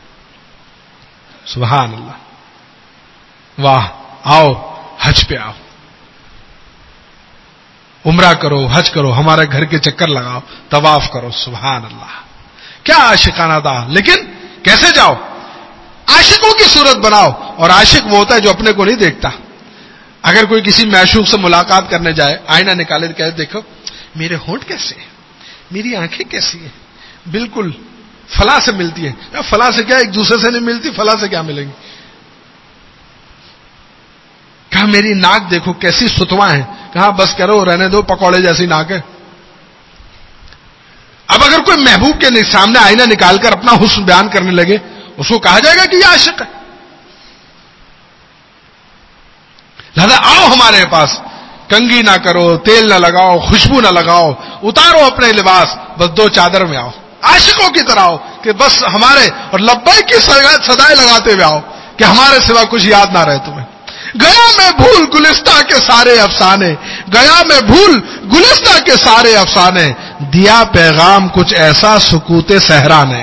سبحان اللہ. واہ, آؤ حج پہ آؤ, عمرہ کرو, حج کرو, ہمارے گھر کے چکر لگاؤ, طواف کرو. سبحان اللہ. کیا عاشقانہ تھا. لیکن کیسے جاؤ, عاشقوں کی صورت بناؤ. اور عاشق وہ ہوتا ہے جو اپنے کو نہیں دیکھتا. اگر کوئی کسی معشوق سے ملاقات کرنے جائے, آئینہ نکالے تو کہے دیکھو میرے ہونٹ کیسے ہیں, میری آنکھیں کیسی ہیں, بالکل فلاں سے ملتی ہیں. فلاں سے کیا, ایک دوسرے سے نہیں ملتی, فلاں سے کیا ملیں گی. کہا میری ناک دیکھو کیسی ستواں ہیں. کہا بس کرو, رہنے دو, پکوڑے جیسی ناک ہے. اب اگر کوئی محبوب کے سامنے آئینہ نکال کر اپنا حسن بیان کرنے لگے, اس کو کہا جائے گا کہ یہ عاشق ہے. لہذا آؤ ہمارے پاس, کنگھی نہ کرو, تیل نہ لگاؤ, خوشبو نہ لگاؤ, اتارو اپنے لباس, بس دو چادر میں آؤ, عاشقوں کی طرح آؤ کہ بس ہمارے, اور لبیک کی صدائیں لگاتے ہوئے آؤ کہ ہمارے سوا کچھ یاد نہ رہے تمہیں. گیا میں بھول گلستہ کے سارے افسانے, گیا میں بھول گلستہ کے سارے افسانے, دیا پیغام کچھ ایسا سکوت صحرا نے.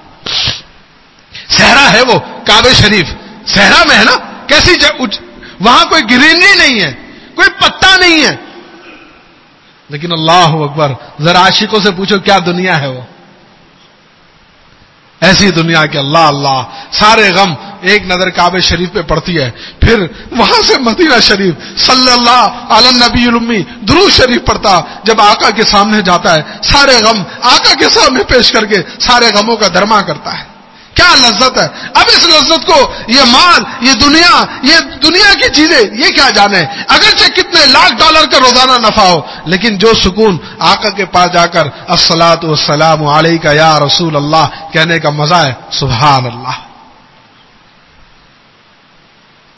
صحرا ہے وہ کعبہ شریف, صحرا میں ہے نا, کیسی وہاں کوئی گرینری نہیں ہے, کوئی پتا نہیں ہے. لیکن اللہ اکبر, ذرا عاشقوں سے پوچھو کیا دنیا ہے وہ. ایسی دنیا کہ اللہ اللہ, سارے غم ایک نظر کعبہ شریف پہ پڑتی ہے, پھر وہاں سے مدینہ شریف صلی اللہ علی النبی الامی درود شریف پڑھتا, جب آقا کے سامنے جاتا ہے سارے غم آقا کے سامنے پیش کر کے سارے غموں کا درما کرتا ہے. کیا لذت ہے. اب اس لذت کو یہ مال, یہ دنیا, یہ دنیا کی چیزیں یہ کیا جانے, اگرچہ کتنے لاکھ ڈالر کا روزانہ نفع ہو, لیکن جو سکون آقا کے پاس جا کر الصلاۃ والسلام علیک یا رسول اللہ کہنے کا مزہ ہے. سبحان اللہ.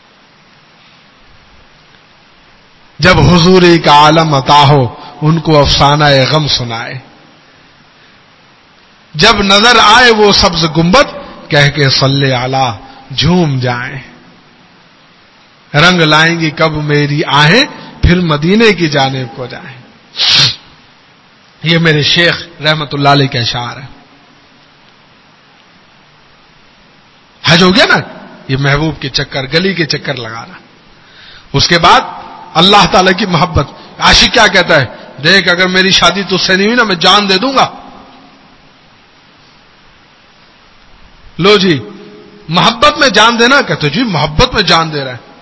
جب حضوری کا عالم عطا ہو ان کو افسانہ غم سنائے، جب نظر آئے وہ سبز گنبد کہہ کے صلی علی جھوم جائیں، رنگ لائیں گی کب میری آہیں پھر مدینے کی جانب کو جائیں۔ یہ میرے شیخ رحمت اللہ علیہ کے اشعار ہیں۔ حج ہو گیا نا، یہ محبوب کے چکر، گلی کے چکر لگانا۔ اس کے بعد اللہ تعالی کی محبت۔ عاشق کیا کہتا ہے؟ دیکھ اگر میری شادی تجھ سے نہیں ہوئی نا میں جان دے دوں گا۔ لو جی محبت میں جان دینا، کہتے جی محبت میں جان دے رہا ہے۔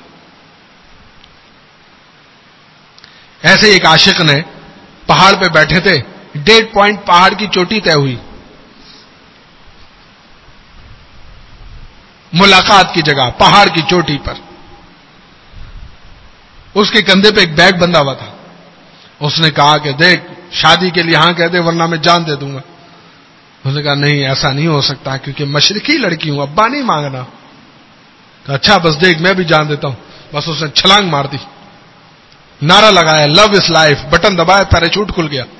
ایسے ایک عاشق نے پہاڑ پہ بیٹھے تھے، ڈیڑھ پوائنٹ پہاڑ کی چوٹی طے ہوئی، ملاقات کی جگہ پہاڑ کی چوٹی پر۔ اس کے کندھے پہ ایک بیگ بندھا ہوا تھا۔ اس نے کہا کہ دیکھ شادی کے لیے ہاں کہہ دے ورنہ میں جان دے دوں گا۔ اس نے کہا نہیں ایسا نہیں ہو سکتا کیونکہ مشرقی لڑکی ہوں، ابا نہیں مانگنا۔ کہا اچھا بس دیکھ میں بھی جان دیتا ہوں۔ بس اس نے چھلانگ مار دی، نعرہ لگایا لو از لائف، بٹن دبایا پیراچوٹ کھل گیا۔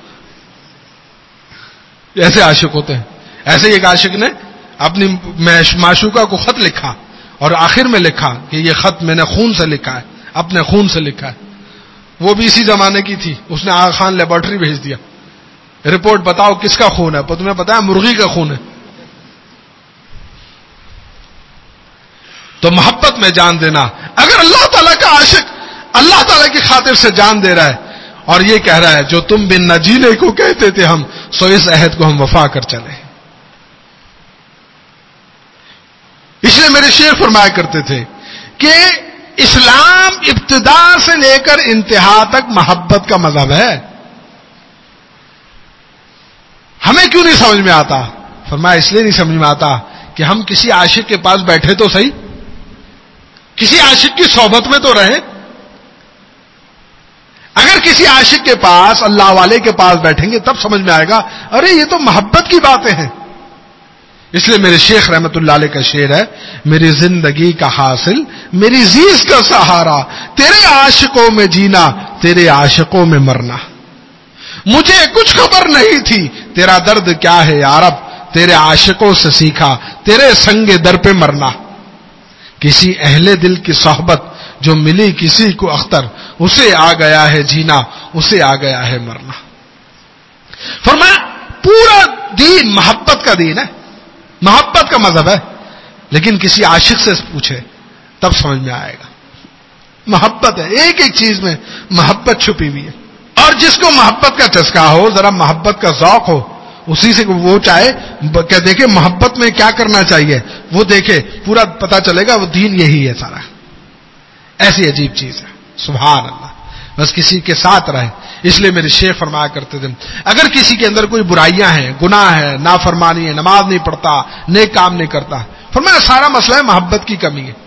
ایسے عاشق ہوتے ہیں۔ ایسے ایک عاشق نے اپنی معشوقہ کو خط لکھا اور آخر میں لکھا کہ یہ خط میں نے خون سے لکھا ہے، اپنے خون سے لکھا ہے۔ وہ بھی اسی زمانے کی تھی۔ اس نے آغا خان لیبارٹری بھیج دیا، رپورٹ بتاؤ کس کا خون ہے؟ تمہیں پتا ہے مرغی کا خون ہے۔ تو محبت میں جان دینا۔ اگر اللہ تعالیٰ کا عاشق اللہ تعالیٰ کی خاطر سے جان دے رہا ہے اور یہ کہہ رہا ہے جو تم بن نہ جینے کو کہتے تھے ہم، سو اس عہد کو ہم وفا کر چلے۔ اس لیے میرے شیخ فرمایا کرتے تھے کہ اسلام ابتدا سے لے کر انتہا تک محبت کا مذہب ہے۔ ہمیں کیوں نہیں سمجھ میں آتا؟ فرمایا اس لیے نہیں سمجھ میں آتا کہ ہم کسی عاشق کے پاس بیٹھے تو صحیح، کسی عاشق کی صحبت میں تو رہیں۔ اگر کسی عاشق کے پاس اللہ والے کے پاس بیٹھیں گے تب سمجھ میں آئے گا ارے یہ تو محبت کی باتیں ہیں۔ اس لیے میرے شیخ رحمت اللہ علیہ کا شعر ہے، میری زندگی کا حاصل میری زیز کا سہارا، تیرے عاشقوں میں جینا تیرے عاشقوں میں مرنا، مجھے کچھ خبر نہیں تھی تیرا درد کیا ہے یارب، تیرے عاشقوں سے سیکھا تیرے سنگ در پہ مرنا، کسی اہل دل کی صحبت جو ملی کسی کو اختر، اسے آ گیا ہے جینا اسے آ گیا ہے مرنا۔ فرمایا پورا دین محبت کا دین ہے، محبت کا مذہب ہے، لیکن کسی عاشق سے پوچھے تب سمجھ میں آئے گا۔ محبت ہے، ایک ایک چیز میں محبت چھپی ہوئی ہے۔ اور جس کو محبت کا چسکا ہو، ذرا محبت کا ذوق ہو، اسی سے وہ چاہے کہ دیکھے محبت میں کیا کرنا چاہیے، وہ دیکھے پورا پتا چلے گا وہ دین یہی ہے سارا۔ ایسی عجیب چیز ہے، سبحان اللہ۔ بس کسی کے ساتھ رہے۔ اس لیے میرے شیخ فرمایا کرتے تھے اگر کسی کے اندر کوئی برائیاں ہیں، گناہ ہے، نافرمانی ہے، نماز نہیں پڑھتا، نیک کام نہیں کرتا، فرمایا سارا مسئلہ ہے محبت کی کمی ہے۔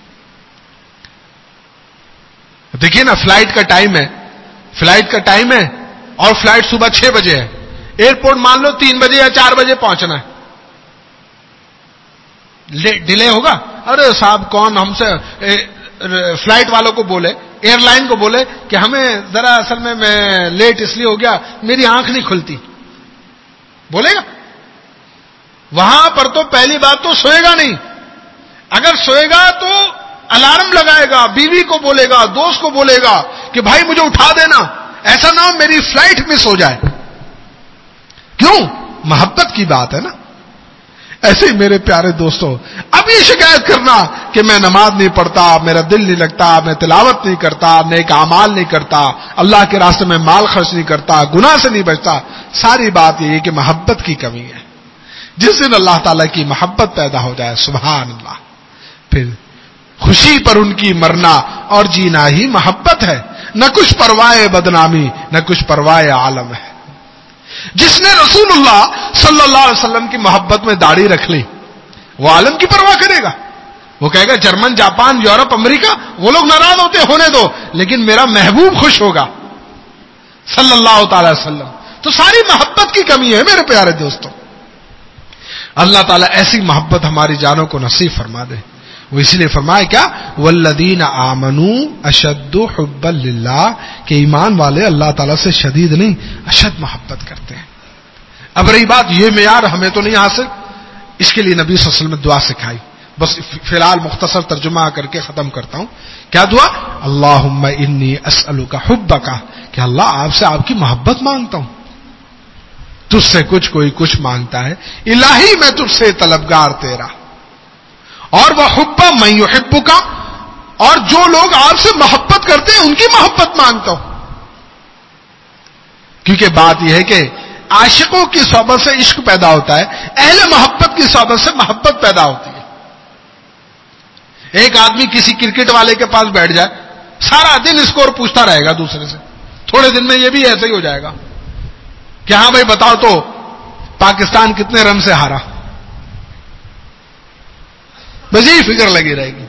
دیکھیے نا فلائٹ کا ٹائم ہے، فلائٹ کا ٹائم ہے اور فلائٹ صبح چھ بجے ہے، ایئرپورٹ مان لو تین بجے یا چار بجے پہنچنا ہے، ڈیلے ہوگا؟ ارے صاحب کون ہم سے فلائٹ والوں کو بولے، ایئر لائن کو بولے کہ ہمیں ذرا اصل میں میں لیٹ اس لیے ہو گیا میری آنکھ نہیں کھلتی، بولے گا؟ وہاں پر تو پہلی بات تو سوئے گا نہیں، اگر سوئے گا تو الارم لگائے گا، بیوی کو بولے گا، دوست کو بولے گا کہ بھائی مجھے اٹھا دینا، ایسا نہ ہو میری فلائٹ مس ہو جائے۔ کیوں؟ محبت کی بات ہے نا۔ ایسے ہی میرے پیارے دوستوں، اب یہ شکایت کرنا کہ میں نماز نہیں پڑھتا، میرا دل نہیں لگتا، میں تلاوت نہیں کرتا، نیک اعمال نہیں کرتا، اللہ کے راستے میں مال خرچ نہیں کرتا، گناہ سے نہیں بچتا، ساری بات یہ ہے کہ محبت کی کمی ہے۔ جس دن اللہ تعالیٰ کی محبت پیدا ہو جائے، سبحان اللہ، پھر خوشی پر ان کی مرنا اور جینا ہی محبت ہے، نہ کچھ پرواہ بدنامی نہ کچھ پرواہ عالم ہے۔ جس نے رسول اللہ صلی اللہ علیہ وسلم کی محبت میں داڑھی رکھ لی وہ عالم کی پرواہ کرے گا؟ وہ کہے گا جرمن، جاپان، یورپ، امریکہ وہ لوگ ناراض ہوتے ہونے دو، لیکن میرا محبوب خوش ہوگا صلی اللہ تعالی وسلم۔ تو ساری محبت کی کمی ہے میرے پیارے دوستوں۔ اللہ تعالیٰ ایسی محبت ہماری جانوں کو نصیب فرما دے۔ وہ اس لیے فرمایا کیا والذین آمنوا اشد حبا للہ کہ ایمان والے اللہ تعالیٰ سے شدید نہیں اشد محبت کرتے ہیں. اب رہی بات یہ معیار ہمیں تو نہیں حاصل, اس کے لیے نبی صلی اللہ علیہ وسلم نے دعا سکھائی. بس فی الحال مختصر ترجمہ کر کے ختم کرتا ہوں. کیا دعا؟ اللہم انی اسألک حبک, کہ اللہ آپ سے آپ کی محبت مانگتا ہوں. تجھ سے کچھ کوئی کچھ مانگتا ہے, الہی میں تجھ سے طلبگار تیرا. اور وہ حب من یحبک, اور جو لوگ آپ سے محبت کرتے ہیں ان کی محبت مانگتا ہوں. کیونکہ بات یہ ہے کہ عاشقوں کی صحبت سے عشق پیدا ہوتا ہے, اہل محبت کی صحبت سے محبت پیدا ہوتی ہے. ایک آدمی کسی کرکٹ والے کے پاس بیٹھ جائے, سارا دن اسکور پوچھتا رہے گا دوسرے سے, تھوڑے دن میں یہ بھی ایسے ہی ہو جائے گا کہ ہاں بھائی بتاؤ تو پاکستان کتنے رن سے ہارا, بس یہی فکر لگی رہے گی.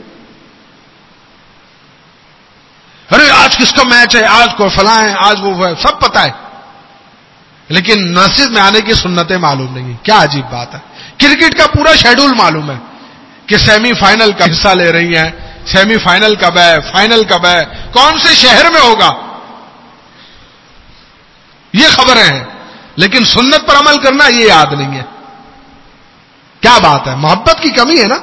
ارے آج کس کا میچ ہے, آج کو فلاں ہے, آج وہ ہے, سب پتا ہے, لیکن مسجد میں آنے کی سنتیں معلوم نہیں. کیا عجیب بات ہے. کرکٹ کا پورا شیڈول معلوم ہے کہ سیمی فائنل کا حصہ لے رہی ہیں, سیمی فائنل کب ہے, فائنل کب ہے, کون سے شہر میں ہوگا, یہ خبریں ہیں, لیکن سنت پر عمل کرنا یہ یاد نہیں ہے. کیا بات ہے, محبت کی کمی ہے نا.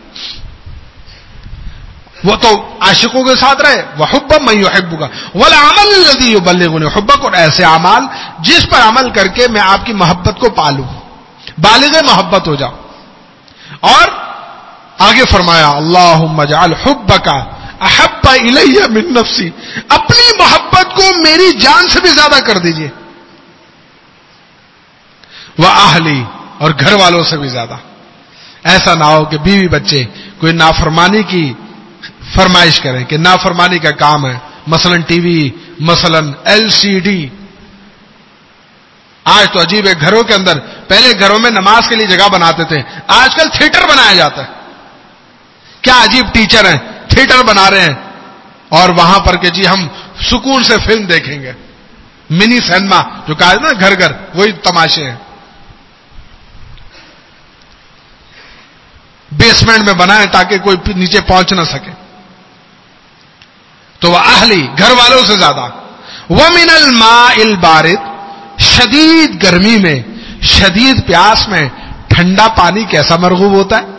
وہ تو عاشقوں کے ساتھ رہے. وحب من یحبک والعمل الذی یبلغنی حبک, اور ایسے اعمال جس پر عمل کر کے میں آپ کی محبت کو پالوں, بالغ محبت ہو جاؤ. اور آگے فرمایا اللہم اجعل حبک احب الی من نفسی, اپنی محبت کو میری جان سے بھی زیادہ کر دیجئے. واہلی, اور گھر والوں سے بھی زیادہ. ایسا نہ ہو کہ بیوی بچے کوئی نافرمانی کی فرمائش کریں کہ نافرمانی کا کام ہے, مثلا ٹی وی, مثلا ایل سی ڈی. آج تو عجیب ہے, گھروں کے اندر پہلے گھروں میں نماز کے لیے جگہ بناتے تھے, آج کل تھیٹر بنایا جاتا ہے. کیا عجیب ٹیچر ہیں, تھیٹر بنا رہے ہیں, اور وہاں پر کہ جی ہم سکون سے فلم دیکھیں گے. منی سینما جو کہا نا گھر گھر, وہی تماشے ہیں. بیسمنٹ میں بنائے تاکہ کوئی نیچے پہنچ نہ سکے. تو وہ اہلی, گھر والوں سے زیادہ. وَمِنَ الْمَاءِ الْبَارِدِ, شدید گرمی میں, شدید پیاس میں ٹھنڈا پانی کیسا مرغوب ہوتا ہے.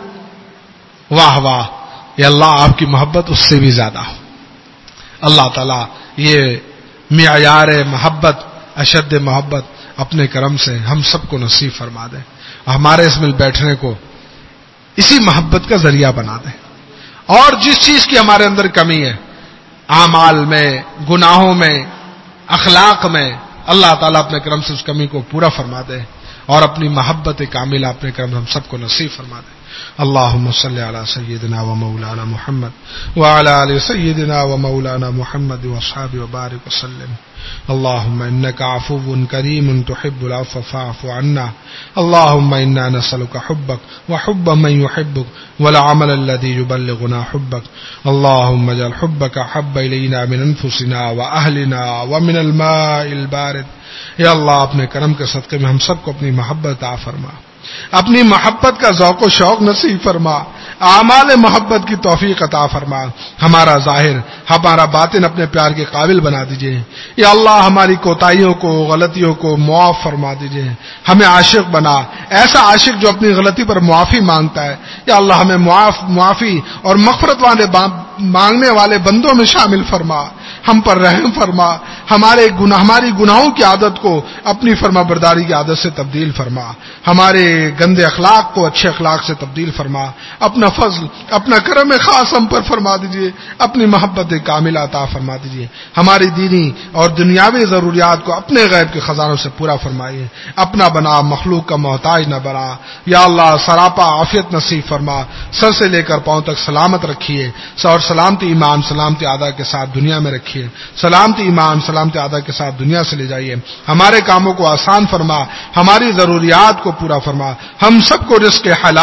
واہ واہ, یہ اللہ آپ کی محبت اس سے بھی زیادہ ہو. اللہ تعالیٰ یہ معیار محبت, اشد محبت اپنے کرم سے ہم سب کو نصیب فرما دے. ہمارے اس مل بیٹھنے کو اسی محبت کا ذریعہ بنا دے. اور جس چیز کی ہمارے اندر کمی ہے, اعمال میں, گناہوں میں, اخلاق میں, اللہ تعالیٰ اپنے کرم سے اس کمی کو پورا فرما دے, اور اپنی محبت کاملہ اپنے کرم ہم سب کو نصیب فرما دے. اللہم صلی علی سیدنا و مولانا محمد وعلی آل سیدنا و مولانا محمد واصحابہ وبارک وسلم. اللہم انک عفو کریم تحب العفو فاعف عنا. اللہم انا نسألک حبک وحب من یحبک والعمل الذی یبلغنا حبک. اللہم اجعل حبک احب الینا من انفسنا واہلنا ومن الماء البارد. یا اللہ اپنے کرم کے صدقے میں ہم سب کو اپنی محبت عطا فرما, اپنی محبت کا ذوق و شوق نصیب فرما, اعمال محبت کی توفیق عطا فرما. ہمارا ظاہر ہمارا باطن اپنے پیار کے قابل بنا دیجئے. یا اللہ ہماری کوتاہیوں کو, غلطیوں کو معاف فرما دیجئے. ہمیں عاشق بنا, ایسا عاشق جو اپنی غلطی پر معافی مانگتا ہے. یا اللہ ہمیں معاف معافی اور مغفرت والے مانگنے والے بندوں میں شامل فرما. ہم پر رحم فرما, ہمارے گناہ ہماری گناہوں کی عادت کو اپنی فرما برداری کی عادت سے تبدیل فرما. ہمارے گندے اخلاق کو اچھے اخلاق سے تبدیل فرما. اپنا فضل, اپنا کرم خاص ہم پر فرما دیجئے. اپنی محبت کاملہ عطا فرما دیجئے. ہماری دینی اور دنیاوی ضروریات کو اپنے غیب کے خزانوں سے پورا فرمائیے. اپنا بنا, مخلوق کا محتاج نہ بنا. یا اللہ سراپا عافیت نصیب فرما, سر سے لے کر پاؤں تک سلامت رکھیے, اور سلامتی ایمان سلامتی اعضاء کے ساتھ دنیا میں رکھیے. سلامتی ایمان سلامتی اعضاء کے ساتھ دنیا سے لے جائیے. ہمارے کاموں کو آسان فرما, ہماری ضروریات کو پورا فرما. ہم سب کو رزق حلال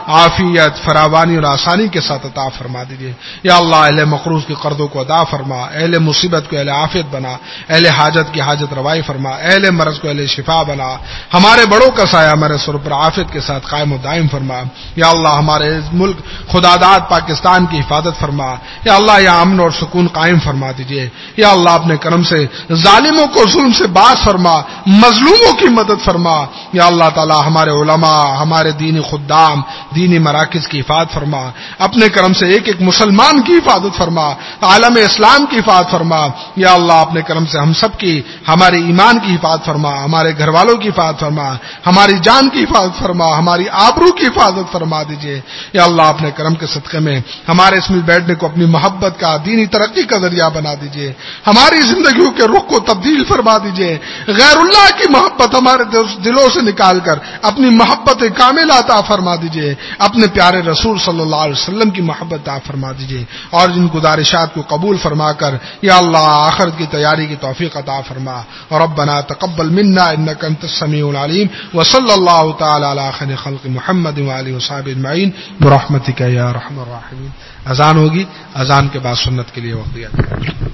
عافیت فراوانی اور آسانی کے ساتھ عطا فرما دیجیے. یا اللہ اہل مقروض کے قرضوں کو ادا فرما, اہل مصیبت کو اہل عافیت بنا, اہل حاجت کی حاجت روائی فرما, اہل مرض کو اہل شفا بنا, ہمارے بڑوں کا سایہ ہمارے سر پر عافیت کے ساتھ قائم و دائم فرما. یا اللہ ہمارے ملک خداداد پاکستان کی حفاظت فرما. یا اللہ یا امن اور سکون قائم فرما دیجیے. یا اللہ اپنے کرم سے ظالموں کو ظلم سے باز فرما, مظلوموں کی مدد فرما. یا اللہ تعالی ہمارے علماء, ہمارے دینی خدام, دینی مراکز کی حفاظت فرما. اپنے کرم سے ایک ایک مسلمان کی حفاظت فرما, عالم اسلام کی حفاظت فرما. یا اللہ اپنے کرم سے ہم سب کی, ہمارے ایمان کی حفاظت فرما, ہمارے گھر والوں کی حفاظت فرما, ہماری جان کی حفاظت فرما, ہماری آبرو کی حفاظت فرما دیجیے. یا اللہ اپنے کرم کے صدقے میں ہمارے اس مل بیٹھنے کو اپنی محبت کا, دینی ترقی کا ذریعہ بنا دیجیے. ہماری زندگیوں کے رخ کو تبدیل فرما دیجیے. غیر اللہ کی محبت ہمارے دلوں سے نکال کر اپنی محبت کاملہ عطا فرما دیجیے. اپنے پیارے رسول صلی اللہ علیہ وسلم کی محبت عطا فرما دیجیے. اور جن گزارشات کو قبول فرما کر یا اللہ آخرت کی تیاری کی توفیق عطا فرما. ربنا تقبل منا انك انت السميع العليم وصلى الله تعالى على خير خلق محمد وآله وصحبه اجمعين برحمتك يا ارحم الراحمين. اذان ہوگی, اذان کے بعد سنت کے لیے وقت دیا.